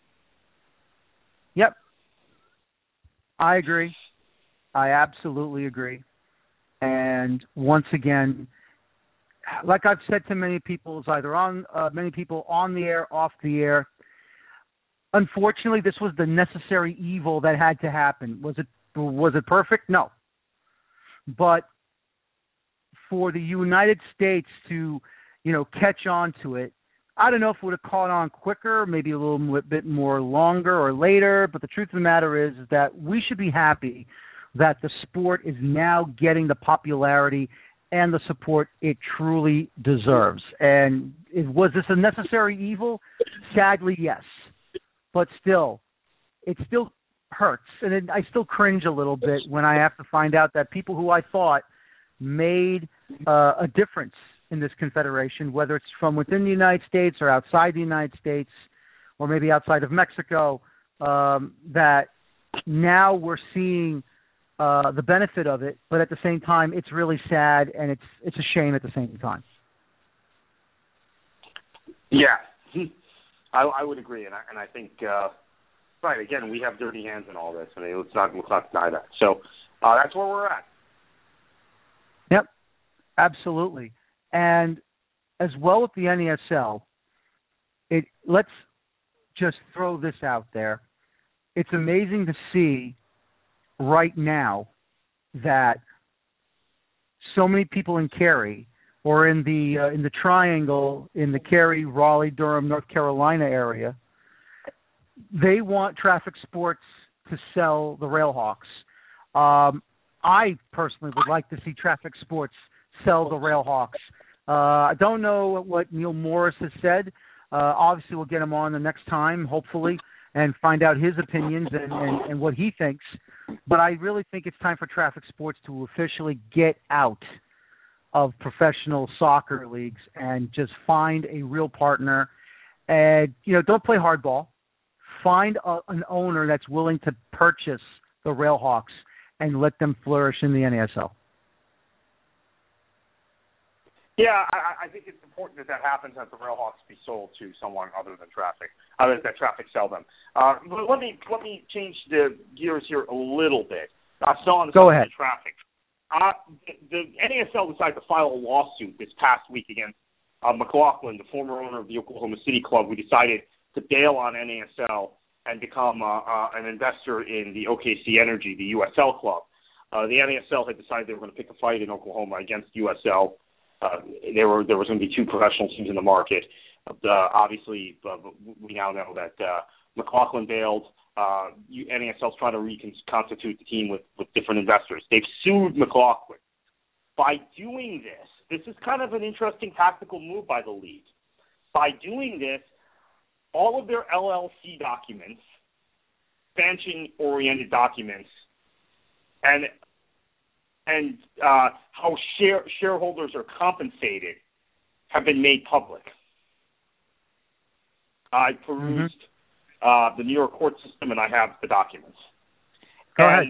Yep. I agree. I absolutely agree. And once again, like I've said to many people, either on uh, many people on the air, off the air. Unfortunately, this was the necessary evil that had to happen. Was it was it perfect? No. But for the United States to, you know, catch on to it, I don't know if it would have caught on quicker, maybe a little bit more longer or later. But the truth of the matter is, is that we should be happy that the sport is now getting the popularity and the support it truly deserves. And it, was this a necessary evil? Sadly, yes. But still, it still hurts. And it, I still cringe a little bit when I have to find out that people who I thought made uh, a difference in this confederation, whether it's from within the United States or outside the United States, or maybe outside of Mexico, um, that now we're seeing Uh, the benefit of it, but at the same time, it's really sad and it's it's a shame at the same time. Yeah, I, I would agree, and I, and I think uh, right again we have dirty hands in all this. I mean, let's not let's not deny that. So uh, that's where we're at. Yep, absolutely, and as well with the N A S L, it let's just throw this out there. It's amazing to see right now that so many people in Cary or in the uh, in the triangle in the Cary, Raleigh, Durham, North Carolina area, they want Traffic Sports to sell the Railhawks. Um, I personally would like to see Traffic Sports sell the Railhawks. Uh, I don't know what Neil Morris has said. Uh, obviously, we'll get him on the next time, hopefully, and find out his opinions and, and, and what he thinks. But I really think it's time for Traffic Sports to officially get out of professional soccer leagues and just find a real partner. And, you know, don't play hardball. Find a, an owner that's willing to purchase the Railhawks and let them flourish in the N A S L. Yeah, I, I think it's important that that happens, that the Railhawks be sold to someone other than Traffic, other that Traffic sell them. Uh, but let me let me change the gears here a little bit. Uh, still on the Go ahead. Traffic. Uh, the, the N A S L decided to file a lawsuit this past week against uh, McLaughlin, the former owner of the Oklahoma City club, who decided to bail on N A S L and become uh, uh, an investor in the O K C Energy, the U S L club. Uh, the N A S L had decided they were going to pick a fight in Oklahoma against U S L. Uh, there were there was going to be two professional teams in the market. Uh, obviously, uh, we now know that uh, McLaughlin bailed. Uh, N A S L's trying to reconstitute the team with, with different investors. They've sued McLaughlin. By doing this, this is kind of an interesting tactical move by the league. By doing this, all of their L L C documents, expansion-oriented documents, and and uh, how share, shareholders are compensated have been made public. I perused mm-hmm. uh, the New York court system, and I have the documents. Go and ahead.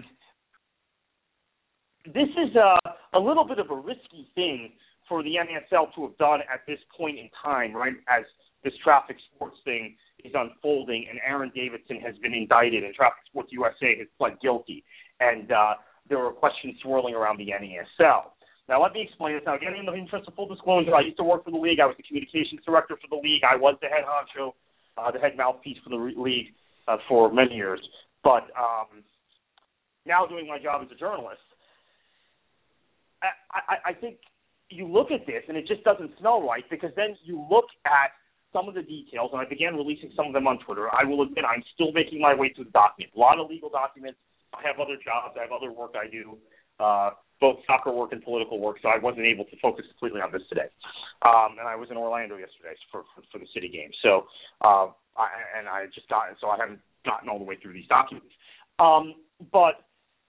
This is a, a little bit of a risky thing for the N A S L to have done at this point in time, right, as this Traffic Sports thing is unfolding, and Aaron Davidson has been indicted, and Traffic Sports U S A has pled guilty. And uh, there were questions swirling around the N A S L. Now, let me explain this. Now, again, in the interest of full disclosure, I used to work for the league. I was the communications director for the league. I was the head honcho, uh, the head mouthpiece for the re- league uh, for many years. But um, now doing my job as a journalist, I, I, I think you look at this, and it just doesn't smell right, because then you look at some of the details, and I began releasing some of them on Twitter. I will admit I'm still making my way through the document. A lot of legal documents. I have other jobs. I have other work I do, uh, both soccer work and political work, so I wasn't able to focus completely on this today. Um, and I was in Orlando yesterday for, for, for the City game. So, uh, I, and I just got so I haven't gotten all the way through these documents. Um, but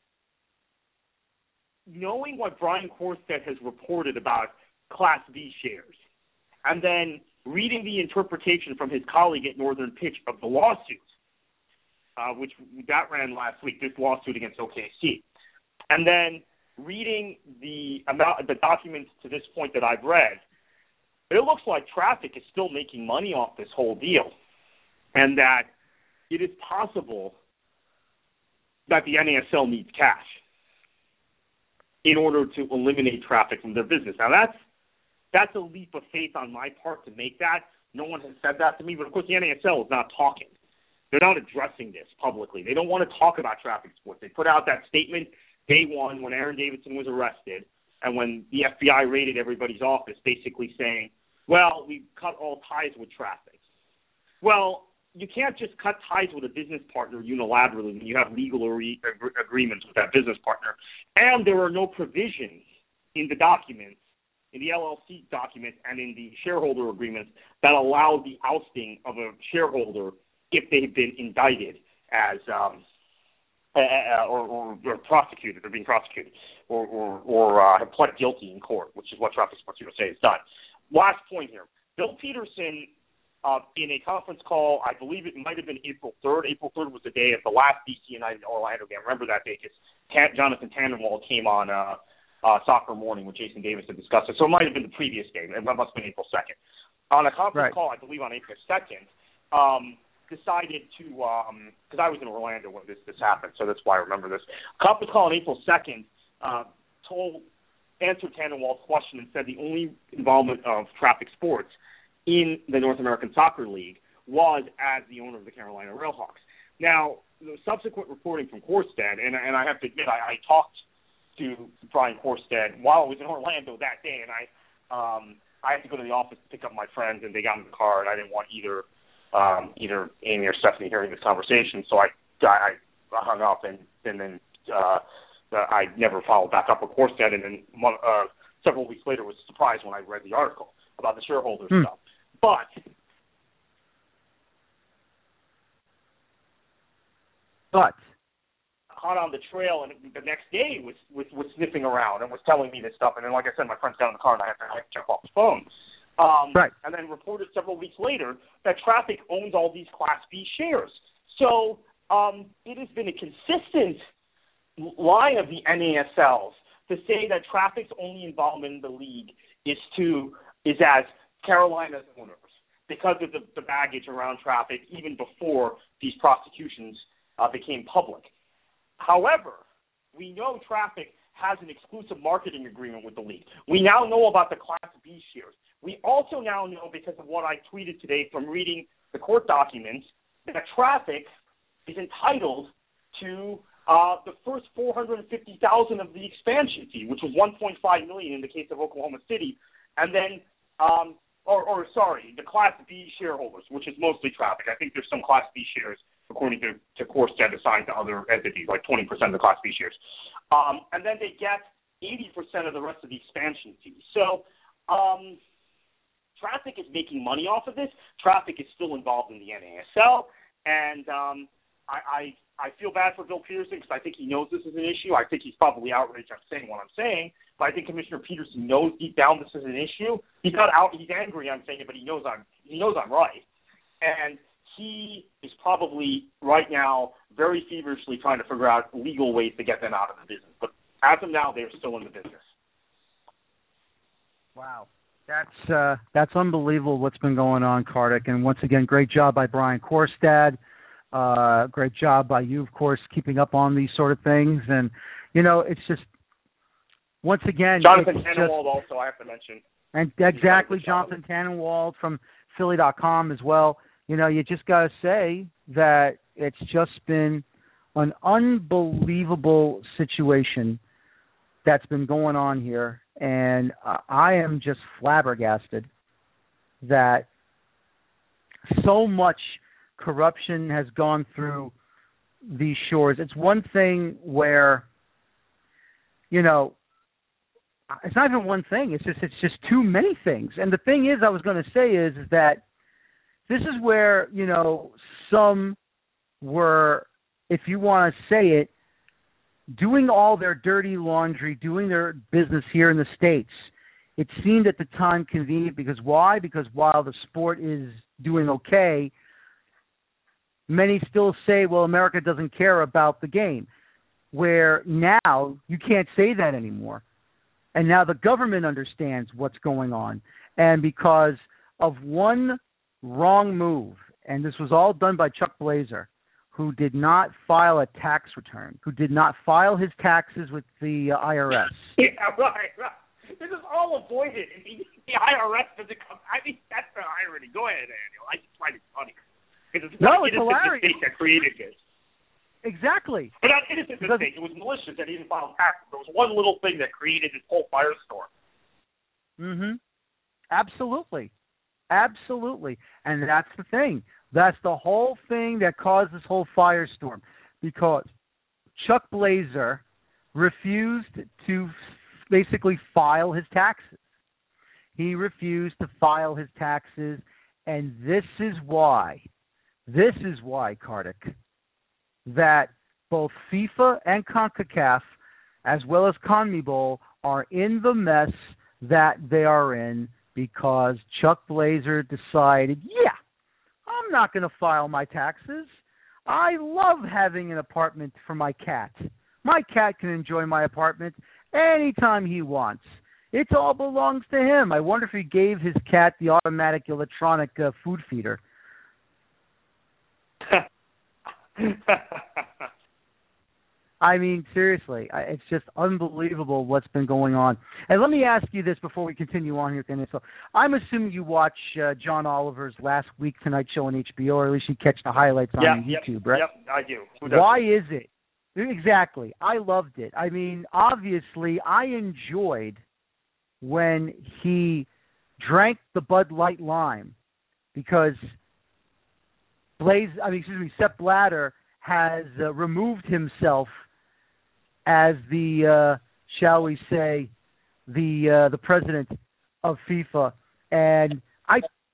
knowing what Brian Corstead has reported about Class B shares, and then reading the interpretation from his colleague at Northern Pitch of the lawsuit, uh, which that ran last week, this lawsuit against O K C, and then reading the amount, the documents to this point that I've read, it looks like Traffic is still making money off this whole deal, and that it is possible that the N A S L needs cash in order to eliminate Traffic from their business. Now, that's that's a leap of faith on my part to make that. No one has said that to me, but of course the N A S L is not talking. They're not addressing this publicly. They don't want to talk about Traffic Sports. They put out that statement day one when Aaron Davidson was arrested and when the F B I raided everybody's office, basically saying, well, we cut all ties with Traffic. Well, you can't just cut ties with a business partner unilaterally when you have legal re- ag- agreements with that business partner. And there are no provisions in the documents, in the L L C documents and in the shareholder agreements that allow the ousting of a shareholder if they've been indicted as um, uh, or, or, or prosecuted or being prosecuted or, or, or uh, have pled guilty in court, which is what Traffic Sports U S A has done. Last point here. Bill Peterson, uh, in a conference call, I believe it might have been April third. April third was the day of the last D C United Orlando game. I remember that day because Tan- Jonathan Tannenwald came on uh, uh, Soccer Morning with Jason Davis to discuss it. So it might have been the previous day. It must have been April second. On a conference right. call, I believe on April second, um, decided to, because um, I was in Orlando when this, this happened, so that's why I remember this. Conference call on April second uh, told, answered Tannenwald's question and said the only involvement of Traffic Sports in the North American Soccer League was as the owner of the Carolina Railhawks. Now, the subsequent reporting from Corstead, and, and I have to admit, I, I talked to Brian Corstead while I was in Orlando that day, and I um, I had to go to the office to pick up my friends, and they got in the car, and I didn't want either um, either Amy or Stephanie hearing this conversation, so I I, I hung up, and, and then uh, I never followed back up with Corstead, and then uh, several weeks later was surprised when I read the article about the shareholder hmm. stuff. But But hot on the trail, and the next day was, was was sniffing around and was telling me this stuff. And then, like I said, my friend's down in the car, and I have to, I have to check off his phone. Um, right. And then reported several weeks later that Traffic owns all these Class B shares. So um, it has been a consistent line of the N A S Ls to say that Traffic's only involvement in the league is to is as Carolina's owners because of the, the baggage around Traffic even before these prosecutions uh, became public. However, we know Traffic has an exclusive marketing agreement with the league. We now know about the Class B shares. We also now know, because of what I tweeted today from reading the court documents, that Traffic is entitled to uh, the first four hundred fifty thousand dollars of the expansion fee, which was one point five million dollars in the case of Oklahoma City, and then, um, or, or sorry, the Class B shareholders, which is mostly Traffic. I think there's some Class B shares, according to, to Corstead, assigned to other entities, like twenty percent of the Class B shares. Um, and then they get eighty percent of the rest of the expansion fee. So um, Traffic is making money off of this. Traffic is still involved in the N A S L. And um, I, I, I feel bad for Bill Peterson because I think he knows this is an issue. I think he's probably outraged I'm saying what I'm saying. But I think Commissioner Peterson knows deep down this is an issue. He's not out. He's angry I'm saying it, but he knows I'm, he knows I'm right. And he is probably right now very feverishly trying to figure out legal ways to get them out of the business. But as of now, they're still in the business. Wow. That's uh, that's unbelievable what's been going on, Kartik. And once again, great job by Brian Corstad. Uh, great job by you, of course, keeping up on these sort of things. And, you know, it's just, once again. Jonathan Tannenwald also, I have to mention. And exactly, Jonathan Tannenwald from Philly dot com as well. You know, you just got to say that it's just been an unbelievable situation that's been going on here. And uh, I am just flabbergasted that so much corruption has gone through these shores. It's one thing where, you know, it's not even one thing. It's just it's just too many things. And the thing is, I was going to say is, is that this is where, you know, some were, if you want to say it, doing all their dirty laundry, doing their business here in the States. It seemed at the time convenient because why? Because while the sport is doing okay, many still say, well, America doesn't care about the game. Where now you can't say that anymore. And now the government understands what's going on. And because of one wrong move, and this was all done by Chuck Blazer, who did not file a tax return, who did not file his taxes with the uh, I R S. Yeah, right, right. This is all avoided. The I R S doesn't come. I mean, that's the irony. Go ahead, Daniel. I just find it funny. Because it's no, like it's hilarious. The mistake that created this. Exactly. But not innocent mistake. It was malicious that he didn't file taxes. There was one little thing that created this whole firestorm. Mm-hmm. Absolutely. Absolutely. And that's the thing. That's the whole thing that caused this whole firestorm, because Chuck Blazer refused to basically file his taxes. He refused to file his taxes, and this is why, this is why, Kartik, that both FIFA and CONCACAF, as well as CONMEBOL, are in the mess that they are in because Chuck Blazer decided, yeah, I'm not going to file my taxes. I love having an apartment for my cat. My cat can enjoy my apartment anytime he wants. It all belongs to him. I wonder if he gave his cat the automatic electronic uh, food feeder. I mean, seriously, it's just unbelievable what's been going on. And let me ask you this before we continue on here, Dennis. So I'm assuming you watch uh, John Oliver's Last Week Tonight show on H B O, or at least you catch the highlights on yep, YouTube, yep, right? Yep, I do. Why is it? Exactly. I loved it. I mean, obviously, I enjoyed when he drank the Bud Light Lime because Blaze, I mean, excuse me, Sepp Blatter has uh, removed himself as the, uh, shall we say, the uh, the president of FIFA, and I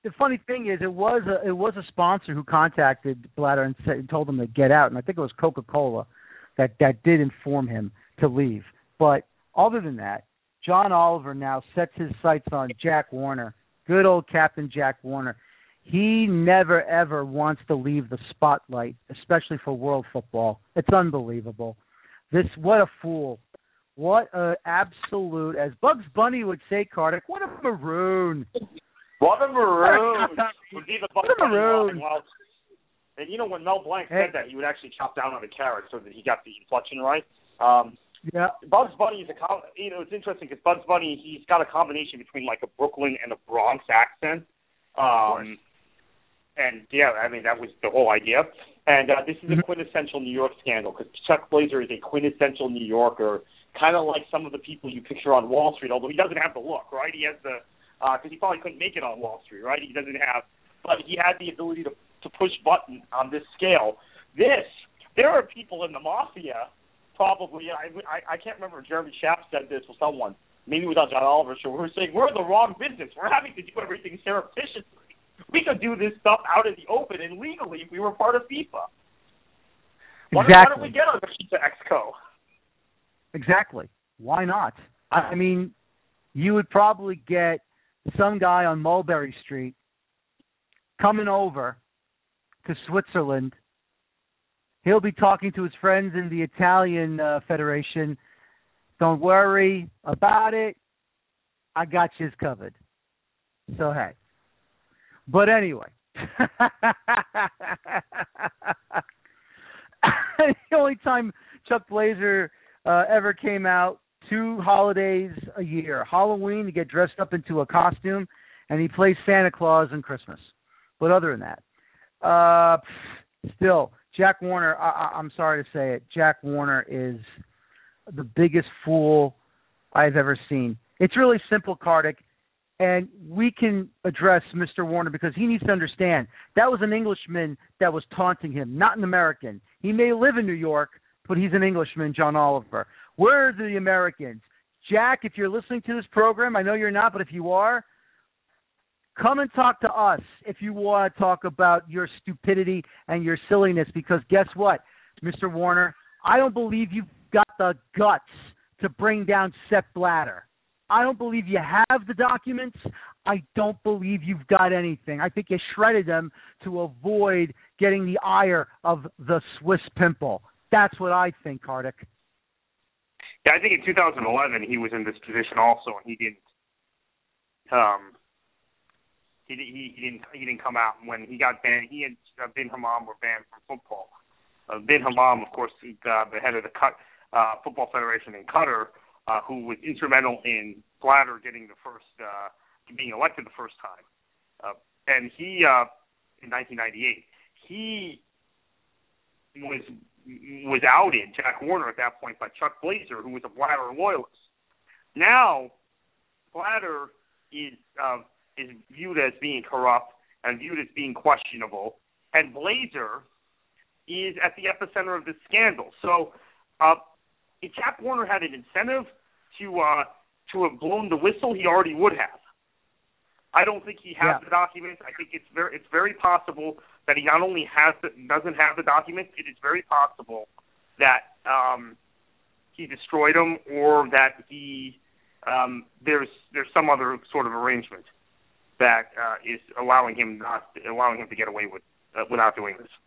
the funny thing is, it was a it was a sponsor who contacted Blatter and said, told him to get out, and I think it was Coca-Cola that that did inform him to leave. But other than that, John Oliver now sets his sights on Jack Warner, good old Captain Jack Warner. He never, ever wants to leave the spotlight, especially for world football. It's unbelievable. This, what a fool. What a absolute, as Bugs Bunny would say, Kartik, what a maroon. What a maroon. Would be the Bugs what a Bunny maroon. Well, and you know, when Mel Blanc hey. said that, he would actually chop down on the carrot so that he got the inflection right. Um, yeah. Bugs Bunny is a, you know, it's interesting because Bugs Bunny, he's got a combination between like a Brooklyn and a Bronx accent. Um, And, yeah, I mean, that was the whole idea. And uh, this is a quintessential New York scandal because Chuck Blazer is a quintessential New Yorker, kind of like some of the people you picture on Wall Street, although he doesn't have the look, right? He has the uh, – because he probably couldn't make it on Wall Street, right? He doesn't have – but he had the ability to, to push button on this scale. This – there are people in the mafia probably – I, I, I can't remember if Jeremy Schaap said this or someone, maybe without John Oliver, so we were saying we're in the wrong business. We're having to do everything surreptitiously. We could do this stuff out in the open and legally if we were part of FIFA. Why, exactly. Why don't we get on the FIFA Exco? Exactly. Why not? I mean, you would probably get some guy on Mulberry Street coming over to Switzerland. He'll be talking to his friends in the Italian uh, Federation. Don't worry about it. I got you covered. So, hey. But anyway, the only time Chuck Blazer uh, ever came out, two holidays a year. Halloween, to get dressed up into a costume, and he plays Santa Claus on Christmas. But other than that, uh, still, Jack Warner, I- I'm sorry to say it, Jack Warner is the biggest fool I've ever seen. It's really simple, Kartik. And we can address Mister Warner because he needs to understand that was an Englishman that was taunting him, not an American. He may live in New York, but he's an Englishman, John Oliver. Where are the Americans? Jack, if you're listening to this program, I know you're not, but if you are, come and talk to us if you want to talk about your stupidity and your silliness because guess what, Mister Warner? I don't believe you've got the guts to bring down Sepp Blatter. I don't believe you have the documents. I don't believe you've got anything. I think you shredded them to avoid getting the ire of the Swiss pimple. That's what I think, Kartik. Yeah, I think in two thousand eleven he was in this position also, and he didn't. Um, he he, he didn't he didn't come out when he got banned. He and uh, Bin Hammam were banned from football. Uh, Bin Hammam, of course, uh, the head of the cut, uh, football federation in Qatar. Uh, who was instrumental in Blatter getting the first, uh, being elected the first time. Uh, and he, uh, in nineteen ninety-eight, he was was outed, Jack Warner at that point, by Chuck Blazer, who was a Blatter loyalist. Now, Blatter is uh, is viewed as being corrupt and viewed as being questionable, and Blazer is at the epicenter of this scandal. So, uh, if Jack Warner had an incentive to uh, to have blown the whistle, he already would have. I don't think he has yeah. the documents. I think it's very it's very possible that he not only has the, doesn't have the documents. It is very possible that um, he destroyed them, or that he um, there's there's some other sort of arrangement that uh, is allowing him not allowing him to get away with uh, without doing this.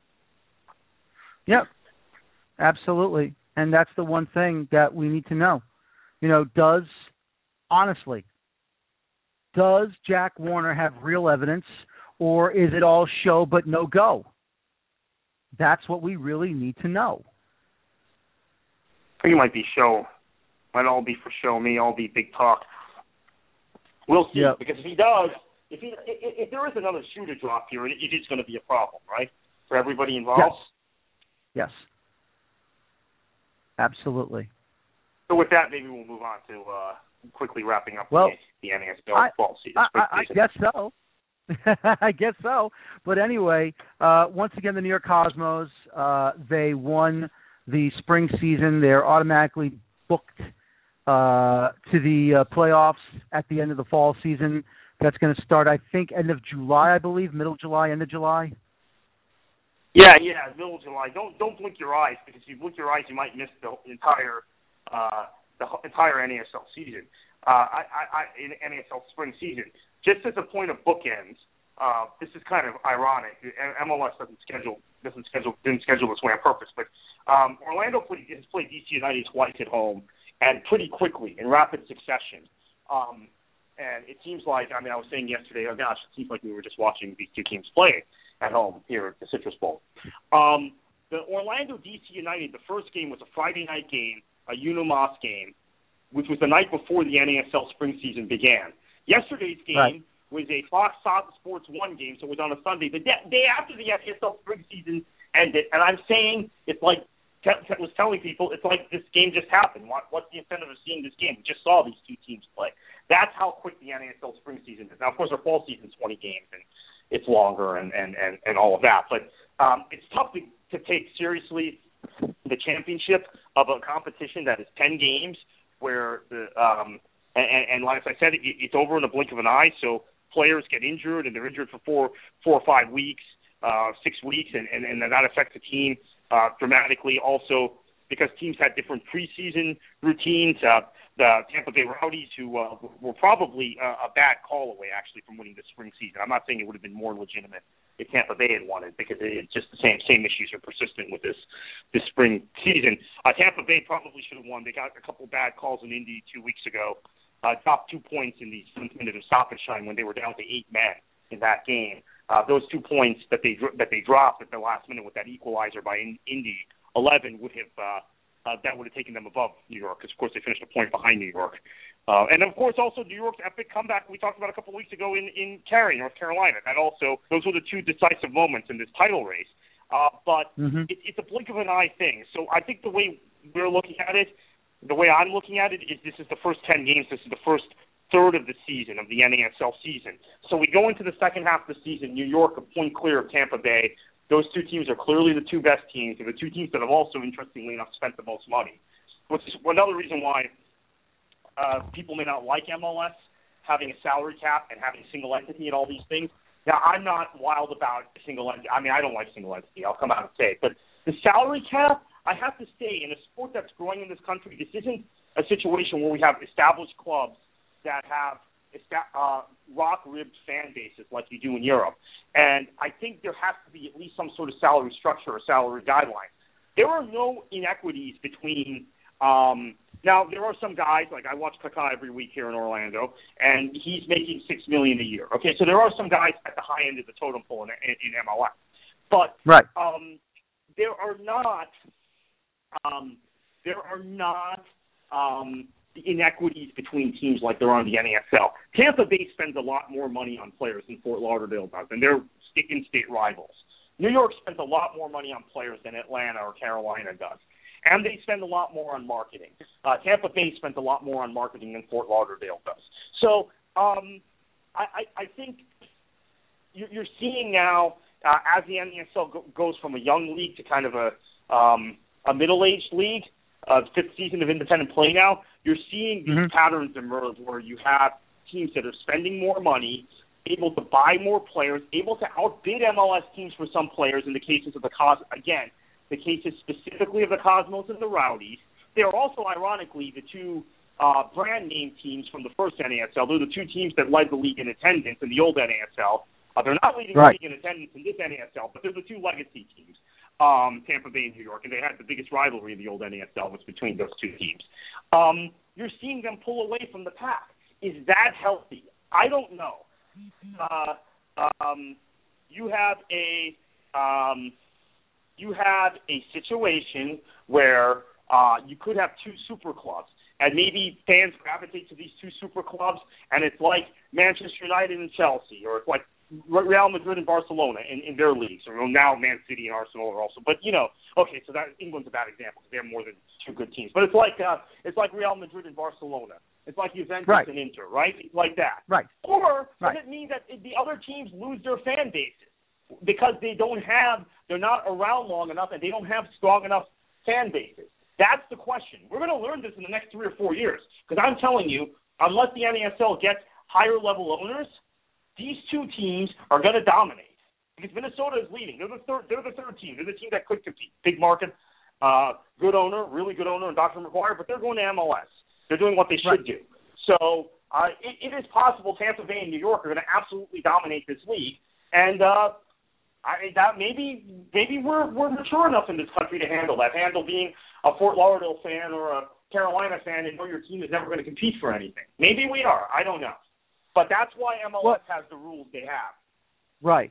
Yep, absolutely. And that's the one thing that we need to know. You know, does, honestly, does Jack Warner have real evidence, or is it all show but no go? That's what we really need to know. I think it might be show. Might all be for show. May all be big talk. We'll see. Yep. Because if he does, if he if, if there is another shoe to drop here, it, it is going to be a problem, right, for everybody involved. Yes. Yes. Absolutely. So with that, maybe we'll move on to uh, quickly wrapping up well, the, the N A S L fall season. I, I, I guess so. I guess so. But anyway, uh, once again, the New York Cosmos, uh, they won the spring season. They're automatically booked uh, to the uh, playoffs at the end of the fall season. That's going to start, I think, end of July, I believe, middle of July, end of July. Yeah, yeah, middle of July. Don't don't blink your eyes, because if you blink your eyes, you might miss the entire uh, the entire N A S L season. Uh, I, I, I, in N A S L spring season. Just as a point of bookends, uh, this is kind of ironic. M L S doesn't schedule doesn't schedule didn't schedule this way on purpose, but um, Orlando played, has played D C United twice at home, and pretty quickly in rapid succession. Um, and it seems like, I mean, I was saying yesterday, oh gosh, it seems like we were just watching these two teams play at home here at the Citrus Bowl. Um, the Orlando D C United, the first game was a Friday night game, a Unimos game, which was the night before the N A S L spring season began. Yesterday's game right. was a Fox Sports one game, so it was on a Sunday, the day, day after the N A S L spring season ended. And I'm saying, it's like, t- t- was telling people, it's like this game just happened. What, what's the incentive of seeing this game? We just saw these two teams play. That's how quick the N A S L spring season is. Now, of course, our fall season is twenty games, and it's longer and, and, and, and all of that. But um, it's tough to, to take seriously the championship of a competition that is ten games, where the um, and, and like I said, it, it's over in the blink of an eye. So players get injured, and they're injured for four, four or five weeks, uh, six weeks, and, and, and that affects the team uh, dramatically. Also, because teams had different preseason routines. Uh, the Tampa Bay Rowdies, who uh, were probably uh, a bad call away, actually, from winning the spring season. I'm not saying it would have been more legitimate if Tampa Bay had won it, because it's just the same same issues are persistent with this this spring season. Uh, Tampa Bay probably should have won. They got a couple bad calls in Indy two weeks ago. Uh, dropped two points in the seventh minute of stoppage time when they were down to eight men in that game. Uh, those two points that they that they dropped at the last minute with that equalizer by Indy eleven would have uh, uh, that would have taken them above New York, because of course they finished a point behind New York. Uh, and of course also New York's epic comeback we talked about a couple of weeks ago in in Cary, North Carolina. That also those were the two decisive moments in this title race. Uh, but mm-hmm. it, it's a blink of an eye thing. So I think the way we're looking at it, the way I'm looking at it, is this is the first ten games. This is the first third of the season, of the N A S L season. So we go into the second half of the season, New York a point clear of Tampa Bay. Those two teams are clearly the two best teams. They're the two teams that have also, interestingly enough, spent the most money. Which is another reason why uh, people may not like M L S, having a salary cap and having a single entity and all these things. Now, I'm not wild about a single entity. I mean, I don't like single entity. I'll come out and say it. But the salary cap, I have to say, in a sport that's growing in this country, this isn't a situation where we have established clubs that have uh, rock-ribbed fan bases like you do in Europe. And I think there has to be at least some sort of salary structure or salary guideline. There are no inequities between um, – now, there are some guys, like I watch Kaká every week here in Orlando, and he's making six million dollars a year. Okay, so there are some guys at the high end of the totem pole in, in, in M L S. But right. um, there are not um, – there are not um, – inequities between teams like there are in the N A S L. Tampa Bay spends a lot more money on players than Fort Lauderdale does, and they're in-state rivals. New York spends a lot more money on players than Atlanta or Carolina does, and they spend a lot more on marketing. Uh, Tampa Bay spends a lot more on marketing than Fort Lauderdale does. So um, I, I, I think you're, you're seeing now, uh, as the N A S L go, goes from a young league to kind of a, um, a middle-aged league, uh, fifth season of independent play now, you're seeing these mm-hmm. patterns emerge where you have teams that are spending more money, able to buy more players, able to outbid M L S teams for some players in the cases of the Cos. Again, the cases specifically of the Cosmos and the Rowdies. They are also, ironically, the two uh, brand name teams from the first N A S L. They're the two teams that led the league in attendance in the old N A S L. Uh, they're not leading right. the league in attendance in this N A S L, but they're the two legacy teams. Um, Tampa Bay and New York, and they had the biggest rivalry in the old N A S L was between those two teams. Um, you're seeing them pull away from the pack. Is that healthy? I don't know. Uh, um, you have a um, you have a situation where uh, you could have two super clubs, and maybe fans gravitate to these two super clubs, and it's like Manchester United and Chelsea, or it's like Real Madrid and Barcelona in, in their leagues, or now Man City and Arsenal are also. But you know, okay, so that England's a bad example because they have more than two good teams. But it's like uh, it's like Real Madrid and Barcelona. It's like Juventus right. and Inter, right? It's like that. Right. Or does right. it mean that the other teams lose their fan bases because they don't have, they're not around long enough, and they don't have strong enough fan bases? That's the question. We're going to learn this in the next three or four years because I'm telling you, unless the N A S L gets higher level owners, these two teams are going to dominate because Minnesota is leading. They're the third. They're the third team. They're the team that could compete. Big market, uh, good owner, really good owner, and Doctor McGuire. But they're going to M L S. They're doing what they should Right. do. So uh, it, it is possible Tampa Bay and New York are going to absolutely dominate this league, and uh, I that maybe maybe we're we're mature enough in this country to handle that. Handle being a Fort Lauderdale fan or a Carolina fan and know your team is never going to compete for anything. Maybe we are. I don't know. But that's why M L S Well, has the rules they have. Right.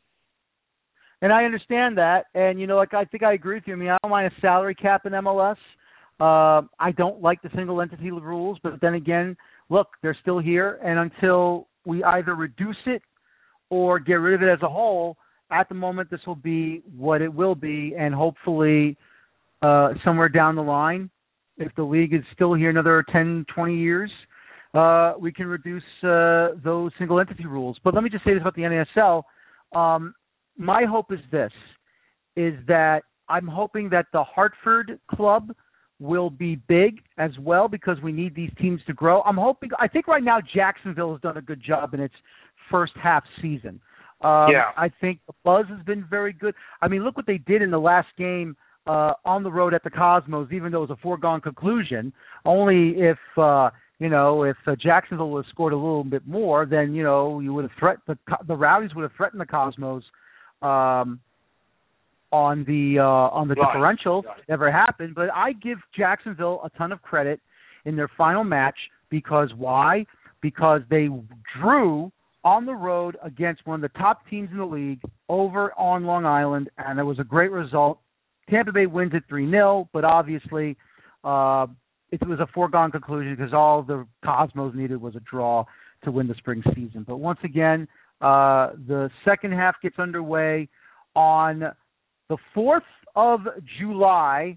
And I understand that. And, you know, like I think I agree with you. I mean, I don't mind a salary cap in M L S. Uh, I don't like the single entity rules. But then again, look, they're still here. And until we either reduce it or get rid of it as a whole, at the moment this will be what it will be. And hopefully uh, somewhere down the line, if the league is still here another ten, twenty years, uh, we can reduce uh, those single entity rules. But let me just say this about the N A S L. Um, my hope is this, is that I'm hoping that the Hartford club will be big as well because we need these teams to grow. I'm hoping, I think right now Jacksonville has done a good job in its first half season. Um, Yeah. I think the buzz has been very good. I mean, look what they did in the last game uh, on the road at the Cosmos, even though it was a foregone conclusion. Only if, uh, you know, if uh, Jacksonville would have scored a little bit more, then, you know, you would have threatened, the, the Rowdies would have threatened the Cosmos um, on the uh, on the Right. differential. Right. Never happened. But I give Jacksonville a ton of credit in their final match because why? Because they drew on the road against one of the top teams in the league over on Long Island, and it was a great result. Tampa Bay wins it three nil, but obviously uh, it was a foregone conclusion because all the Cosmos needed was a draw to win the spring season. But once again, uh, the second half gets underway on the fourth of July,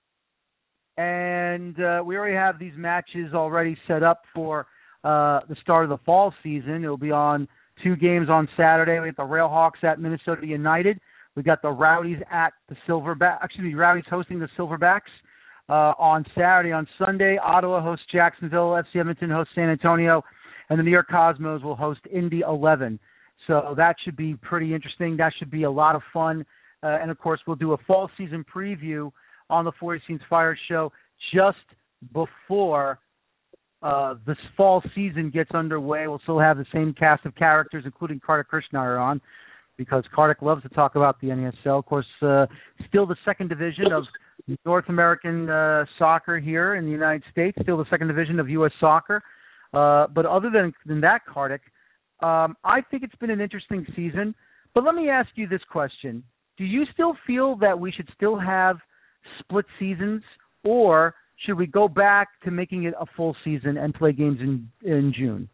and uh, we already have these matches already set up for uh, the start of the fall season. It'll be on two games on Saturday. We got the Railhawks at Minnesota United. We got the Rowdies at the Silverbacks. Actually, the Rowdies hosting the Silverbacks uh, on Saturday. On Sunday, Ottawa hosts Jacksonville, F C Edmonton hosts San Antonio, and the New York Cosmos will host Indy eleven. So that should be pretty interesting. That should be a lot of fun. Uh, and, of course, we'll do a fall season preview on the Four Scenes Fire show just before uh, this fall season gets underway. We'll still have the same cast of characters, including Kartik Krishnaiyer on, because Kartik loves to talk about the N A S L. Of course, uh, still the second division of North American uh, soccer here in the United States, still the second division of U S soccer. Uh, but other than, than that, Kartik, um, I think it's been an interesting season. But let me ask you this question. Do you still feel that we should still have split seasons, or should we go back to making it a full season and play games in, in June?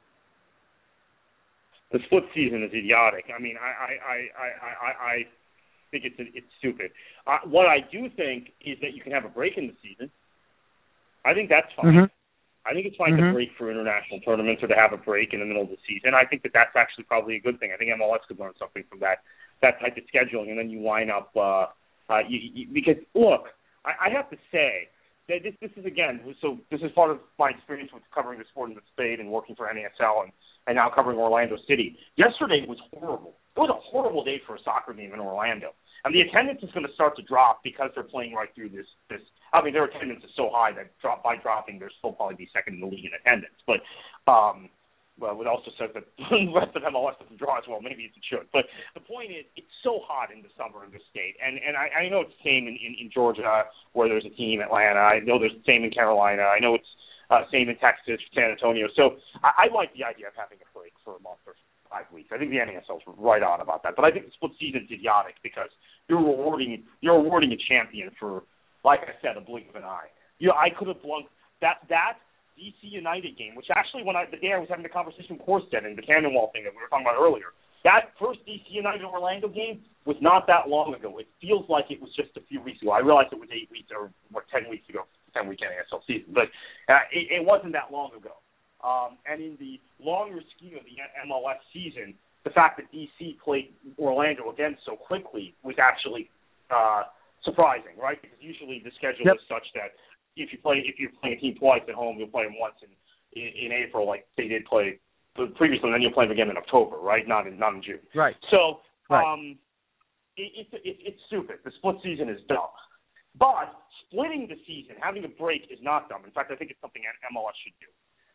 The split season is idiotic. I mean, I I, I, I, I think it's it's stupid. Uh, what I do think is that you can have a break in the season. I think that's fine. Mm-hmm. I think it's fine mm-hmm. to break for international tournaments or to have a break in the middle of the season. I think that that's actually probably a good thing. I think M L S could learn something from that that type of scheduling, and then you line up uh, uh, you, you, because look, I, I have to say. This this is again so this is part of my experience with covering the sport in the state and working for N A S L and, and now covering Orlando City. Yesterday was horrible. It was a horrible day for a soccer game in Orlando. And the attendance is going to start to drop because they're playing right through this this I mean their attendance is so high that drop by dropping they'll still probably be second in the league in attendance. But um well, it also says that the rest of M L S doesn't draw as well. Maybe it should. But the point is, it's so hot in the summer in the state. And and I, I know it's the same in, in, in Georgia where there's a team, Atlanta. I know there's the same in Carolina. I know it's uh, same in Texas, San Antonio. So I, I like the idea of having a break for a month or five weeks. I think the N A S L's right on about that. But I think the split season's idiotic because you're rewarding you're rewarding a champion for, like I said, a blink of an eye. You know, I could have flunked that that. D C United game, which actually when I the day I was having the conversation with Corstead and the Cannon Wall thing that we were talking about earlier, that first D C United Orlando game was not that long ago. It feels like it was just a few weeks ago. I realized it was eight weeks or what ten weeks ago, ten week N A S L season, but uh, it, it wasn't that long ago. Um, and in the longer scheme of the M L S season, the fact that D C played Orlando again so quickly was actually uh, surprising, right? Because usually the schedule Yep. is such that if you play, if you're playing a team twice at home, you'll play them once in, in in April, like they did play previously, and then you'll play them again in October, right? Not in not in June. Right. So right. um, it, it's it, it's stupid. The split season is dumb. But splitting the season, having a break, is not dumb. In fact, I think it's something M L S should do.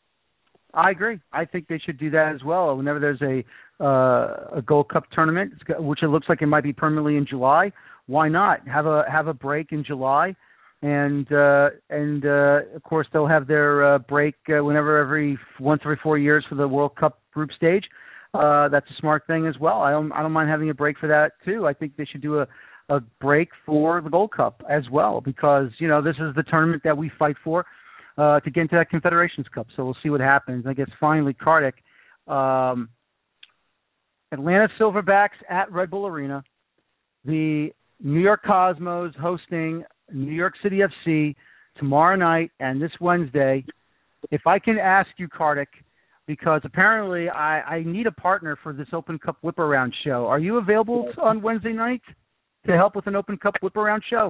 I agree. I think they should do that as well. Whenever there's a uh, a Gold Cup tournament, which it looks like it might be permanently in July, why not have a have a break in July? And uh, and uh, of course they'll have their uh, break uh, whenever every once every four years for the World Cup group stage. Uh, that's a smart thing as well. I don't I don't mind having a break for that too. I think they should do a, a break for the Gold Cup as well, because you know this is the tournament that we fight for uh, to get into that Confederations Cup. So we'll see what happens. I guess finally, Kartik, um, Atlanta Silverbacks at Red Bull Arena, the New York Cosmos hosting New York City F C tomorrow night and this Wednesday. If I can ask you, Kartik, because apparently I, I need a partner for this Open Cup Whip Around show. Are you available on Wednesday night to help with an Open Cup Whip Around show?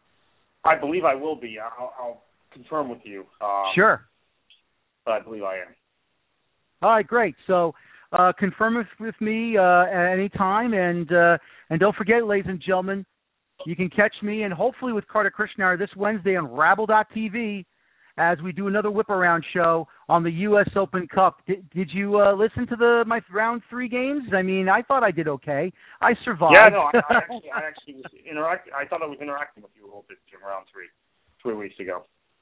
I believe I will be. I'll, I'll confirm with you. Um, sure. But I believe I am. All right, great. So uh, confirm it with me uh, at any time. And, uh, and don't forget, ladies and gentlemen, you can catch me and hopefully with Kartik Krishnaiyer this Wednesday on Rabble dot T V as we do another Whip Around show on the U S Open Cup. Did, did you uh, listen to the my round three games? I mean, I thought I did okay. I survived. Yeah, no, I, I actually, I actually was interact. I thought I was interacting with you a little bit in round three, three weeks ago.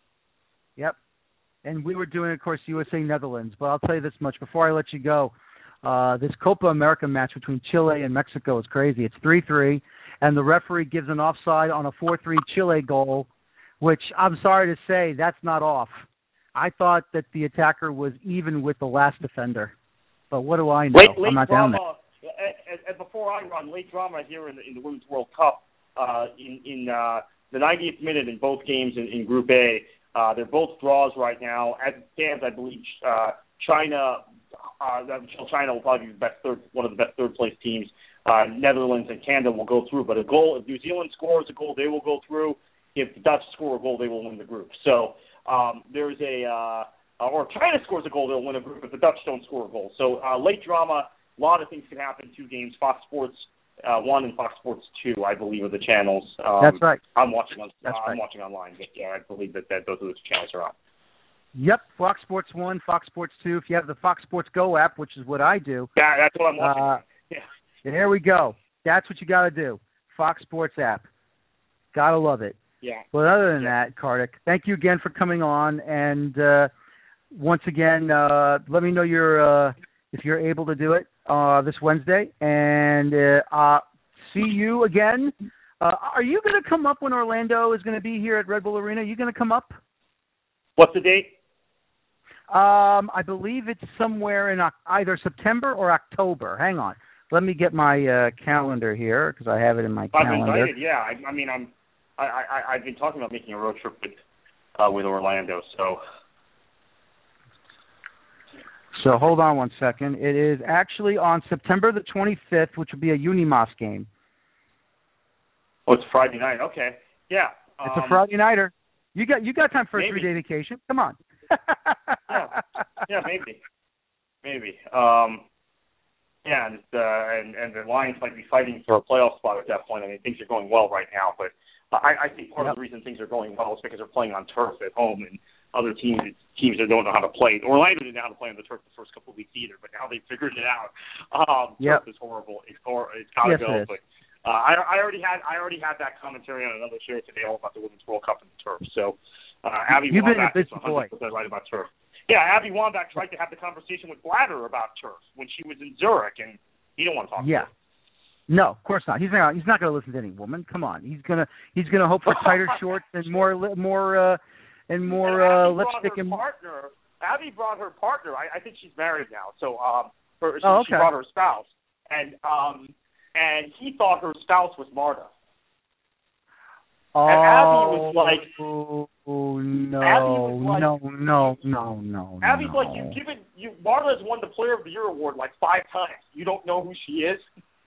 Yep, and we were doing, of course, U S A Netherlands. But I'll tell you this much before I let you go: uh, this Copa America match between Chile and Mexico is crazy. It's three three. And the referee gives an offside on a four three Chile goal, which I'm sorry to say, that's not off. I thought that the attacker was even with the last defender. But what do I know? Late, late I'm not drama, down there. And, and before I run, late drama here in the, in the Women's World Cup. Uh, in in uh, the ninetieth minute in both games in, in Group A, uh, they're both draws right now. As it stands, I believe uh, China, uh, China will probably be the best third, one of the best third-place teams. Uh, Netherlands and Canada will go through, but a goal, if New Zealand scores a goal, they will go through. If the Dutch score a goal, they will win the group. So um, there's a, uh, or if China scores a goal, they'll win a group if the Dutch don't score a goal. So uh, late drama, a lot of things can happen. Two games, Fox Sports uh, one and Fox Sports two, I believe, are the channels. Um, That's right. I'm watching on, That's uh, right. I'm watching online. But yeah, I believe that, that those are the channels are on. Yep, Fox Sports one, Fox Sports two. If you have the Fox Sports Go app, which is what I do. Yeah, that's what I'm watching. Uh, yeah. There we go. That's what you got to do. Fox Sports app. Got to love it. Yeah. But other than yeah. that, Kartik, thank you again for coming on. And uh, once again, uh, let me know your, uh, if you're able to do it uh, this Wednesday. And uh, uh, see you again. Uh, are you going to come up when Orlando is going to be here at Red Bull Arena? Are you going to come up? What's the date? Um, I believe it's somewhere in either September or October. Hang on. Let me get my uh, calendar here because I have it in my I've calendar. been invited, yeah. I, I mean, I'm, I, I, I've been talking about making a road trip with, uh, with Orlando. So, so hold on one second. It is actually on September the twenty-fifth, which will be a Unimas game. Oh, it's Friday night. Okay, yeah. It's um, a Friday nighter. You got you got time for a maybe. three day vacation? Come on. yeah, yeah, maybe, maybe. Um, Yeah, and, uh, and and the Lions might be fighting for a playoff spot at that point. I mean, things are going well right now, but I, I think part yep. of the reason things are going well is because they're playing on turf at home, and other teams teams that don't know how to play. Orlando didn't know how to play on the turf the first couple of weeks either, but now they figured it out. Um, yep. Turf is horrible. It's hor- It's got to yes, go. it is. But uh, I, I already had I already had that commentary on another show today all about the Women's World Cup and the turf. So uh, Abby You've been a Wambach is busy one hundred percent right about turf. Yeah, Abby Wambach tried to have the conversation with Blatter about turf when she was in Zurich, and he don't want to talk yeah. to her. No, of course not. He's not. He's not going to listen to any woman. Come on. He's gonna. He's gonna hope for tighter shorts and more, more, uh, and more and uh, lipstick her and. partner. Abby brought her partner. I, I think she's married now. So, um, her, she, oh, okay. she brought her spouse, and um, and he thought her spouse was Marta. Oh, and Abby was like, oh no, was like, no, no, no, no. Abby's no. like, you've given you. Marta has won the Player of the Year award like five times. You don't know who she is.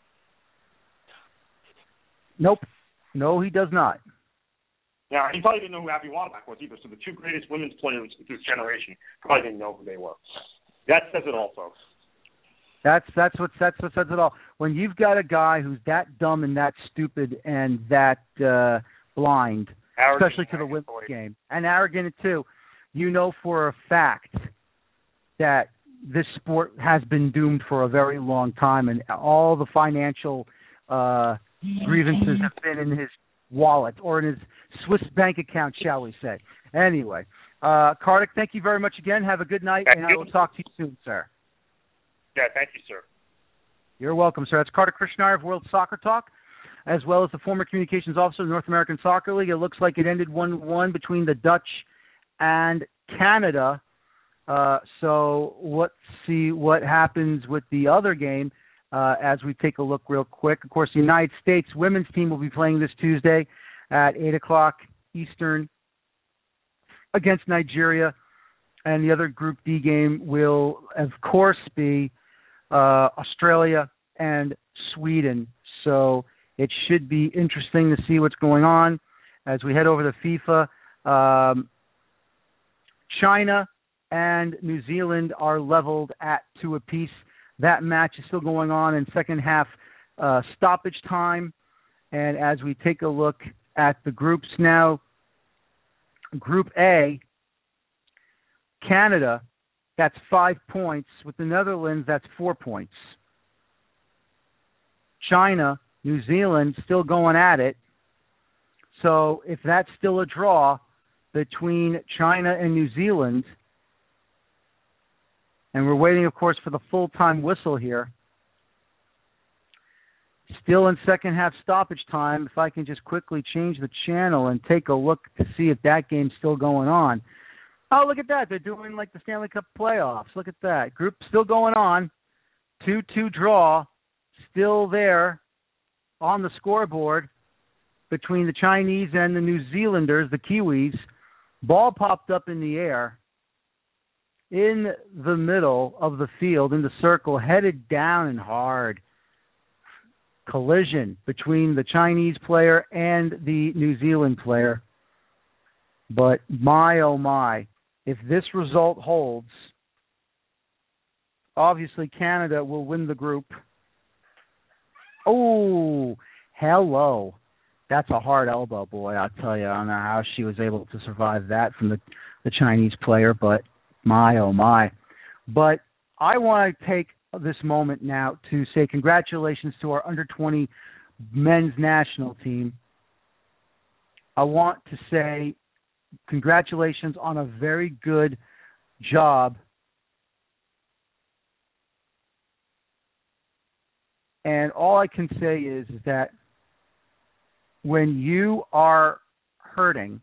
Nope. No, he does not. Now, he probably didn't know who Abby Wambach was either, so the two greatest women's players of this generation probably didn't know who they were. That says it all, folks. That's that's what that's what says it all. When you've got a guy who's that dumb and that stupid and that uh, blind, arrogant, especially to the women's game, and arrogant too, you know for a fact that this sport has been doomed for a very long time, and all the financial uh, grievances have been in his wallet or in his Swiss bank account, shall we say. Anyway, uh, Kartik, thank you very much again. Have a good night, thank and you. I will talk to you soon, sir. Yeah, thank you, sir. You're welcome, sir. That's Kartik Krishnaiyer of World Soccer Talk, as well as the former communications officer of the North American Soccer League. It looks like it ended one one between the Dutch and Canada. Uh, so let's see what happens with the other game uh, as we take a look real quick. Of course, the United States women's team will be playing this Tuesday at eight o'clock Eastern against Nigeria. And the other Group D game will, of course, be uh, Australia and Sweden. So it should be interesting to see what's going on as we head over to FIFA. Um, China and New Zealand are leveled at two apiece. That match is still going on in second half uh, stoppage time. And as we take a look at the groups now, Group A, Canada, that's five points. With the Netherlands, that's four points. China, New Zealand, still going at it. So if that's still a draw between China and New Zealand, and we're waiting, of course, for the full-time whistle here, still in second half stoppage time, if I can just quickly change the channel and take a look to see if that game's still going on. Oh, look at that. They're doing like the Stanley Cup playoffs. Look at that. Group still going on. two two draw. Still there on the scoreboard between the Chinese and the New Zealanders, the Kiwis. Ball popped up in the air in the middle of the field, in the circle, headed down and hard. Collision between the Chinese player and the New Zealand player. But my, oh my, if this result holds, obviously Canada will win the group. Oh, hello. That's a hard elbow, boy, I'll tell you. I don't know how she was able to survive that from the, the Chinese player, but my, oh my. But I want to take this moment now to say congratulations to our under twenty men's national team. I want to say congratulations on a very good job. And all I can say is, is that when you are hurting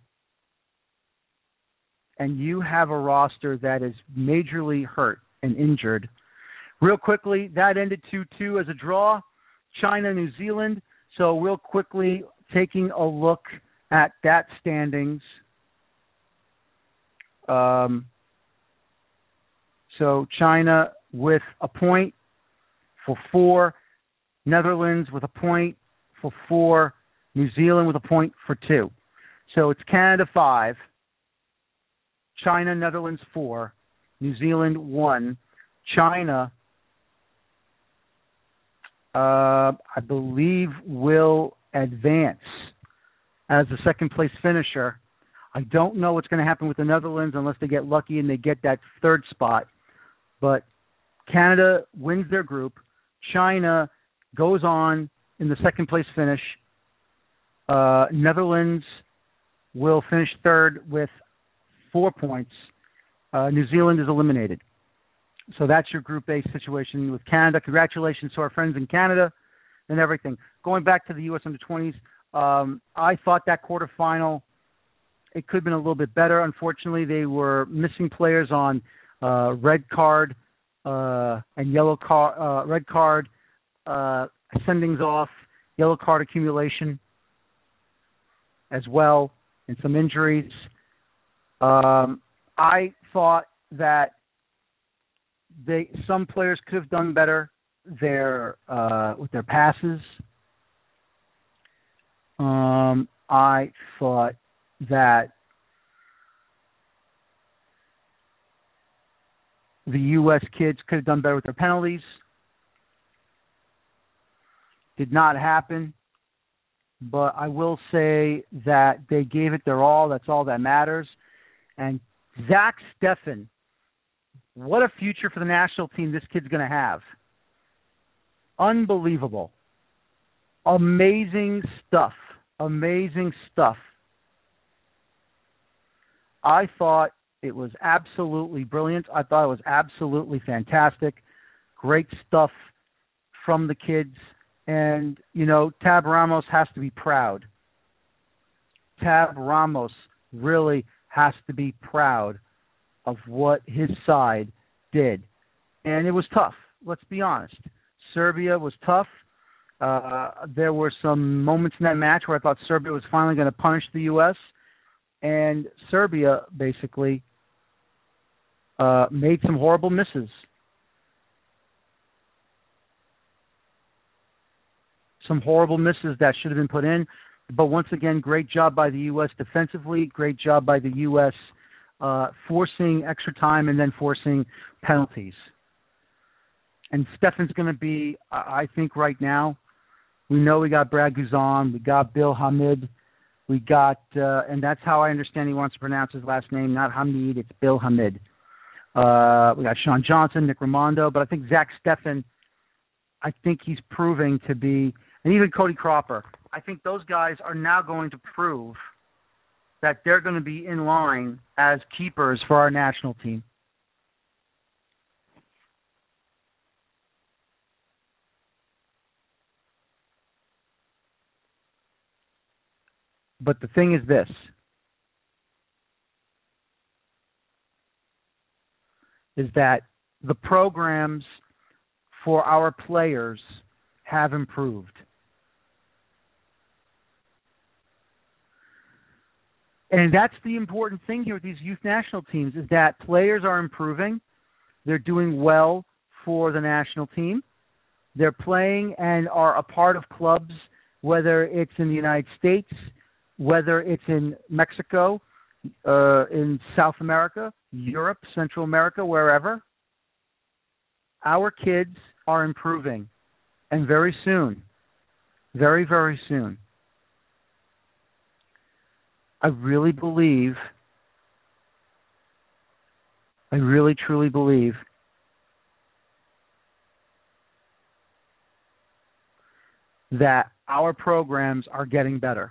and you have a roster that is majorly hurt and injured, real quickly, that ended two two as a draw, China, New Zealand. So real quickly, taking a look at that standings. Um, so China with a point for four, Netherlands with a point for four, New Zealand with a point for two. So it's Canada five, China, Netherlands four, New Zealand one, China, uh, I believe, will advance as the second place finisher. I don't know what's going to happen with the Netherlands unless they get lucky and they get that third spot. But Canada wins their group. China goes on in the second place finish. Uh, Netherlands will finish third with four points. Uh, New Zealand is eliminated. So that's your Group A situation with Canada. Congratulations to our friends in Canada and everything. Going back to the U S under twenties, um, I thought that quarterfinal, it could have been a little bit better. Unfortunately, they were missing players on uh, red card uh, and yellow card, uh, red card uh, sendings off, yellow card accumulation as well, and some injuries. Um, I thought that they some players could have done better their uh, with their passes. Um, I thought that the U S kids could have done better with their penalties. Did not happen. But I will say that they gave it their all. That's all that matters. And Zach Steffen, what a future for the national team this kid's going to have. Unbelievable. Amazing stuff. Amazing stuff. I thought it was absolutely brilliant. I thought it was absolutely fantastic. Great stuff from the kids. And, you know, Tab Ramos has to be proud. Tab Ramos really has to be proud of what his side did. And it was tough. Let's be honest. Serbia was tough. Uh, there were some moments in that match where I thought Serbia was finally going to punish the U S, and Serbia basically uh, made some horrible misses. Some horrible misses that should have been put in. But once again, great job by the U S defensively, great job by the U S uh, forcing extra time and then forcing penalties. And Steffen's going to be, I think right now, we know we got Brad Guzan, we got Bill Hamid, we got, uh, and that's how I understand he wants to pronounce his last name, not Hamid, it's Bill Hamid. Uh, we got Sean Johnson, Nick Raimondo, but I think Zach Steffen, I think he's proving to be, and even Cody Cropper, I think those guys are now going to prove that they're going to be in line as keepers for our national team. But the thing is this, is that the programs for our players have improved. And that's the important thing here with these youth national teams, is that players are improving. They're doing well for the national team. They're playing and are a part of clubs, whether it's in the United States, whether it's in Mexico, uh, in South America, Europe, Central America, wherever. Our kids are improving. And very soon, very, very soon, I really believe, I really truly believe that our programs are getting better.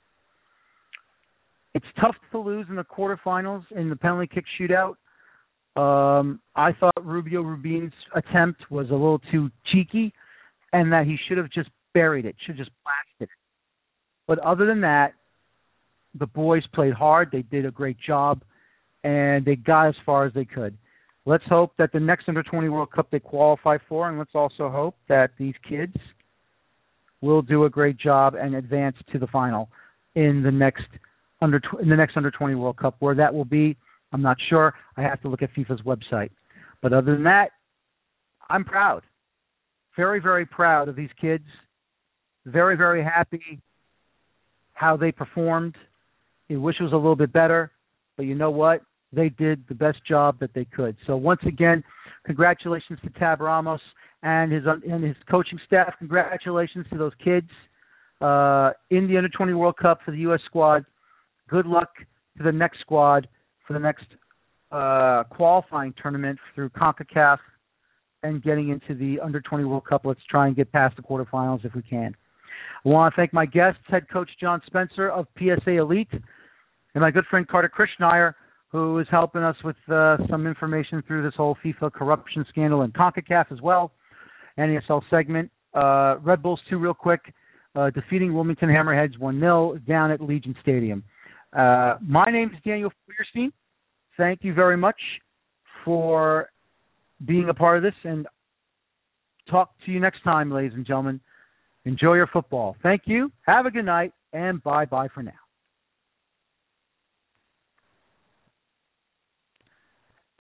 It's tough to lose in the quarterfinals in the penalty kick shootout. Um, I thought Rubio Rubin's attempt was a little too cheeky and that he should have just buried it, should have just blasted it. But other than that, the boys played hard. They did a great job, and they got as far as they could. Let's hope that the next under twenty World Cup they qualify for, and let's also hope that these kids will do a great job and advance to the final in the next under in the next under twenty World Cup. Where that will be, I'm not sure. I have to look at FIFA's website. But other than that, I'm proud. Very, very proud of these kids. Very, very happy how they performed. I wish it was a little bit better, but you know what? They did the best job that they could. So once again, congratulations to Tab Ramos and his and his coaching staff. Congratulations to those kids uh, in the under twenty World Cup for the U S squad. Good luck to the next squad for the next uh, qualifying tournament through CONCACAF and getting into the under twenty World Cup. Let's try and get past the quarterfinals if we can. I want to thank my guests, head coach John Spencer of P S A Elite, and my good friend Carter Krishnaiyer, who is helping us with uh, some information through this whole FIFA corruption scandal and CONCACAF as well, N A S L segment. Uh, Red Bulls, too, real quick, uh, defeating Wilmington Hammerheads one nil down at Legion Stadium. Uh, my name is Daniel Feuerstein. Thank you very much for being a part of this, and talk to you next time, ladies and gentlemen. Enjoy your football. Thank you. Have a good night, and bye-bye for now.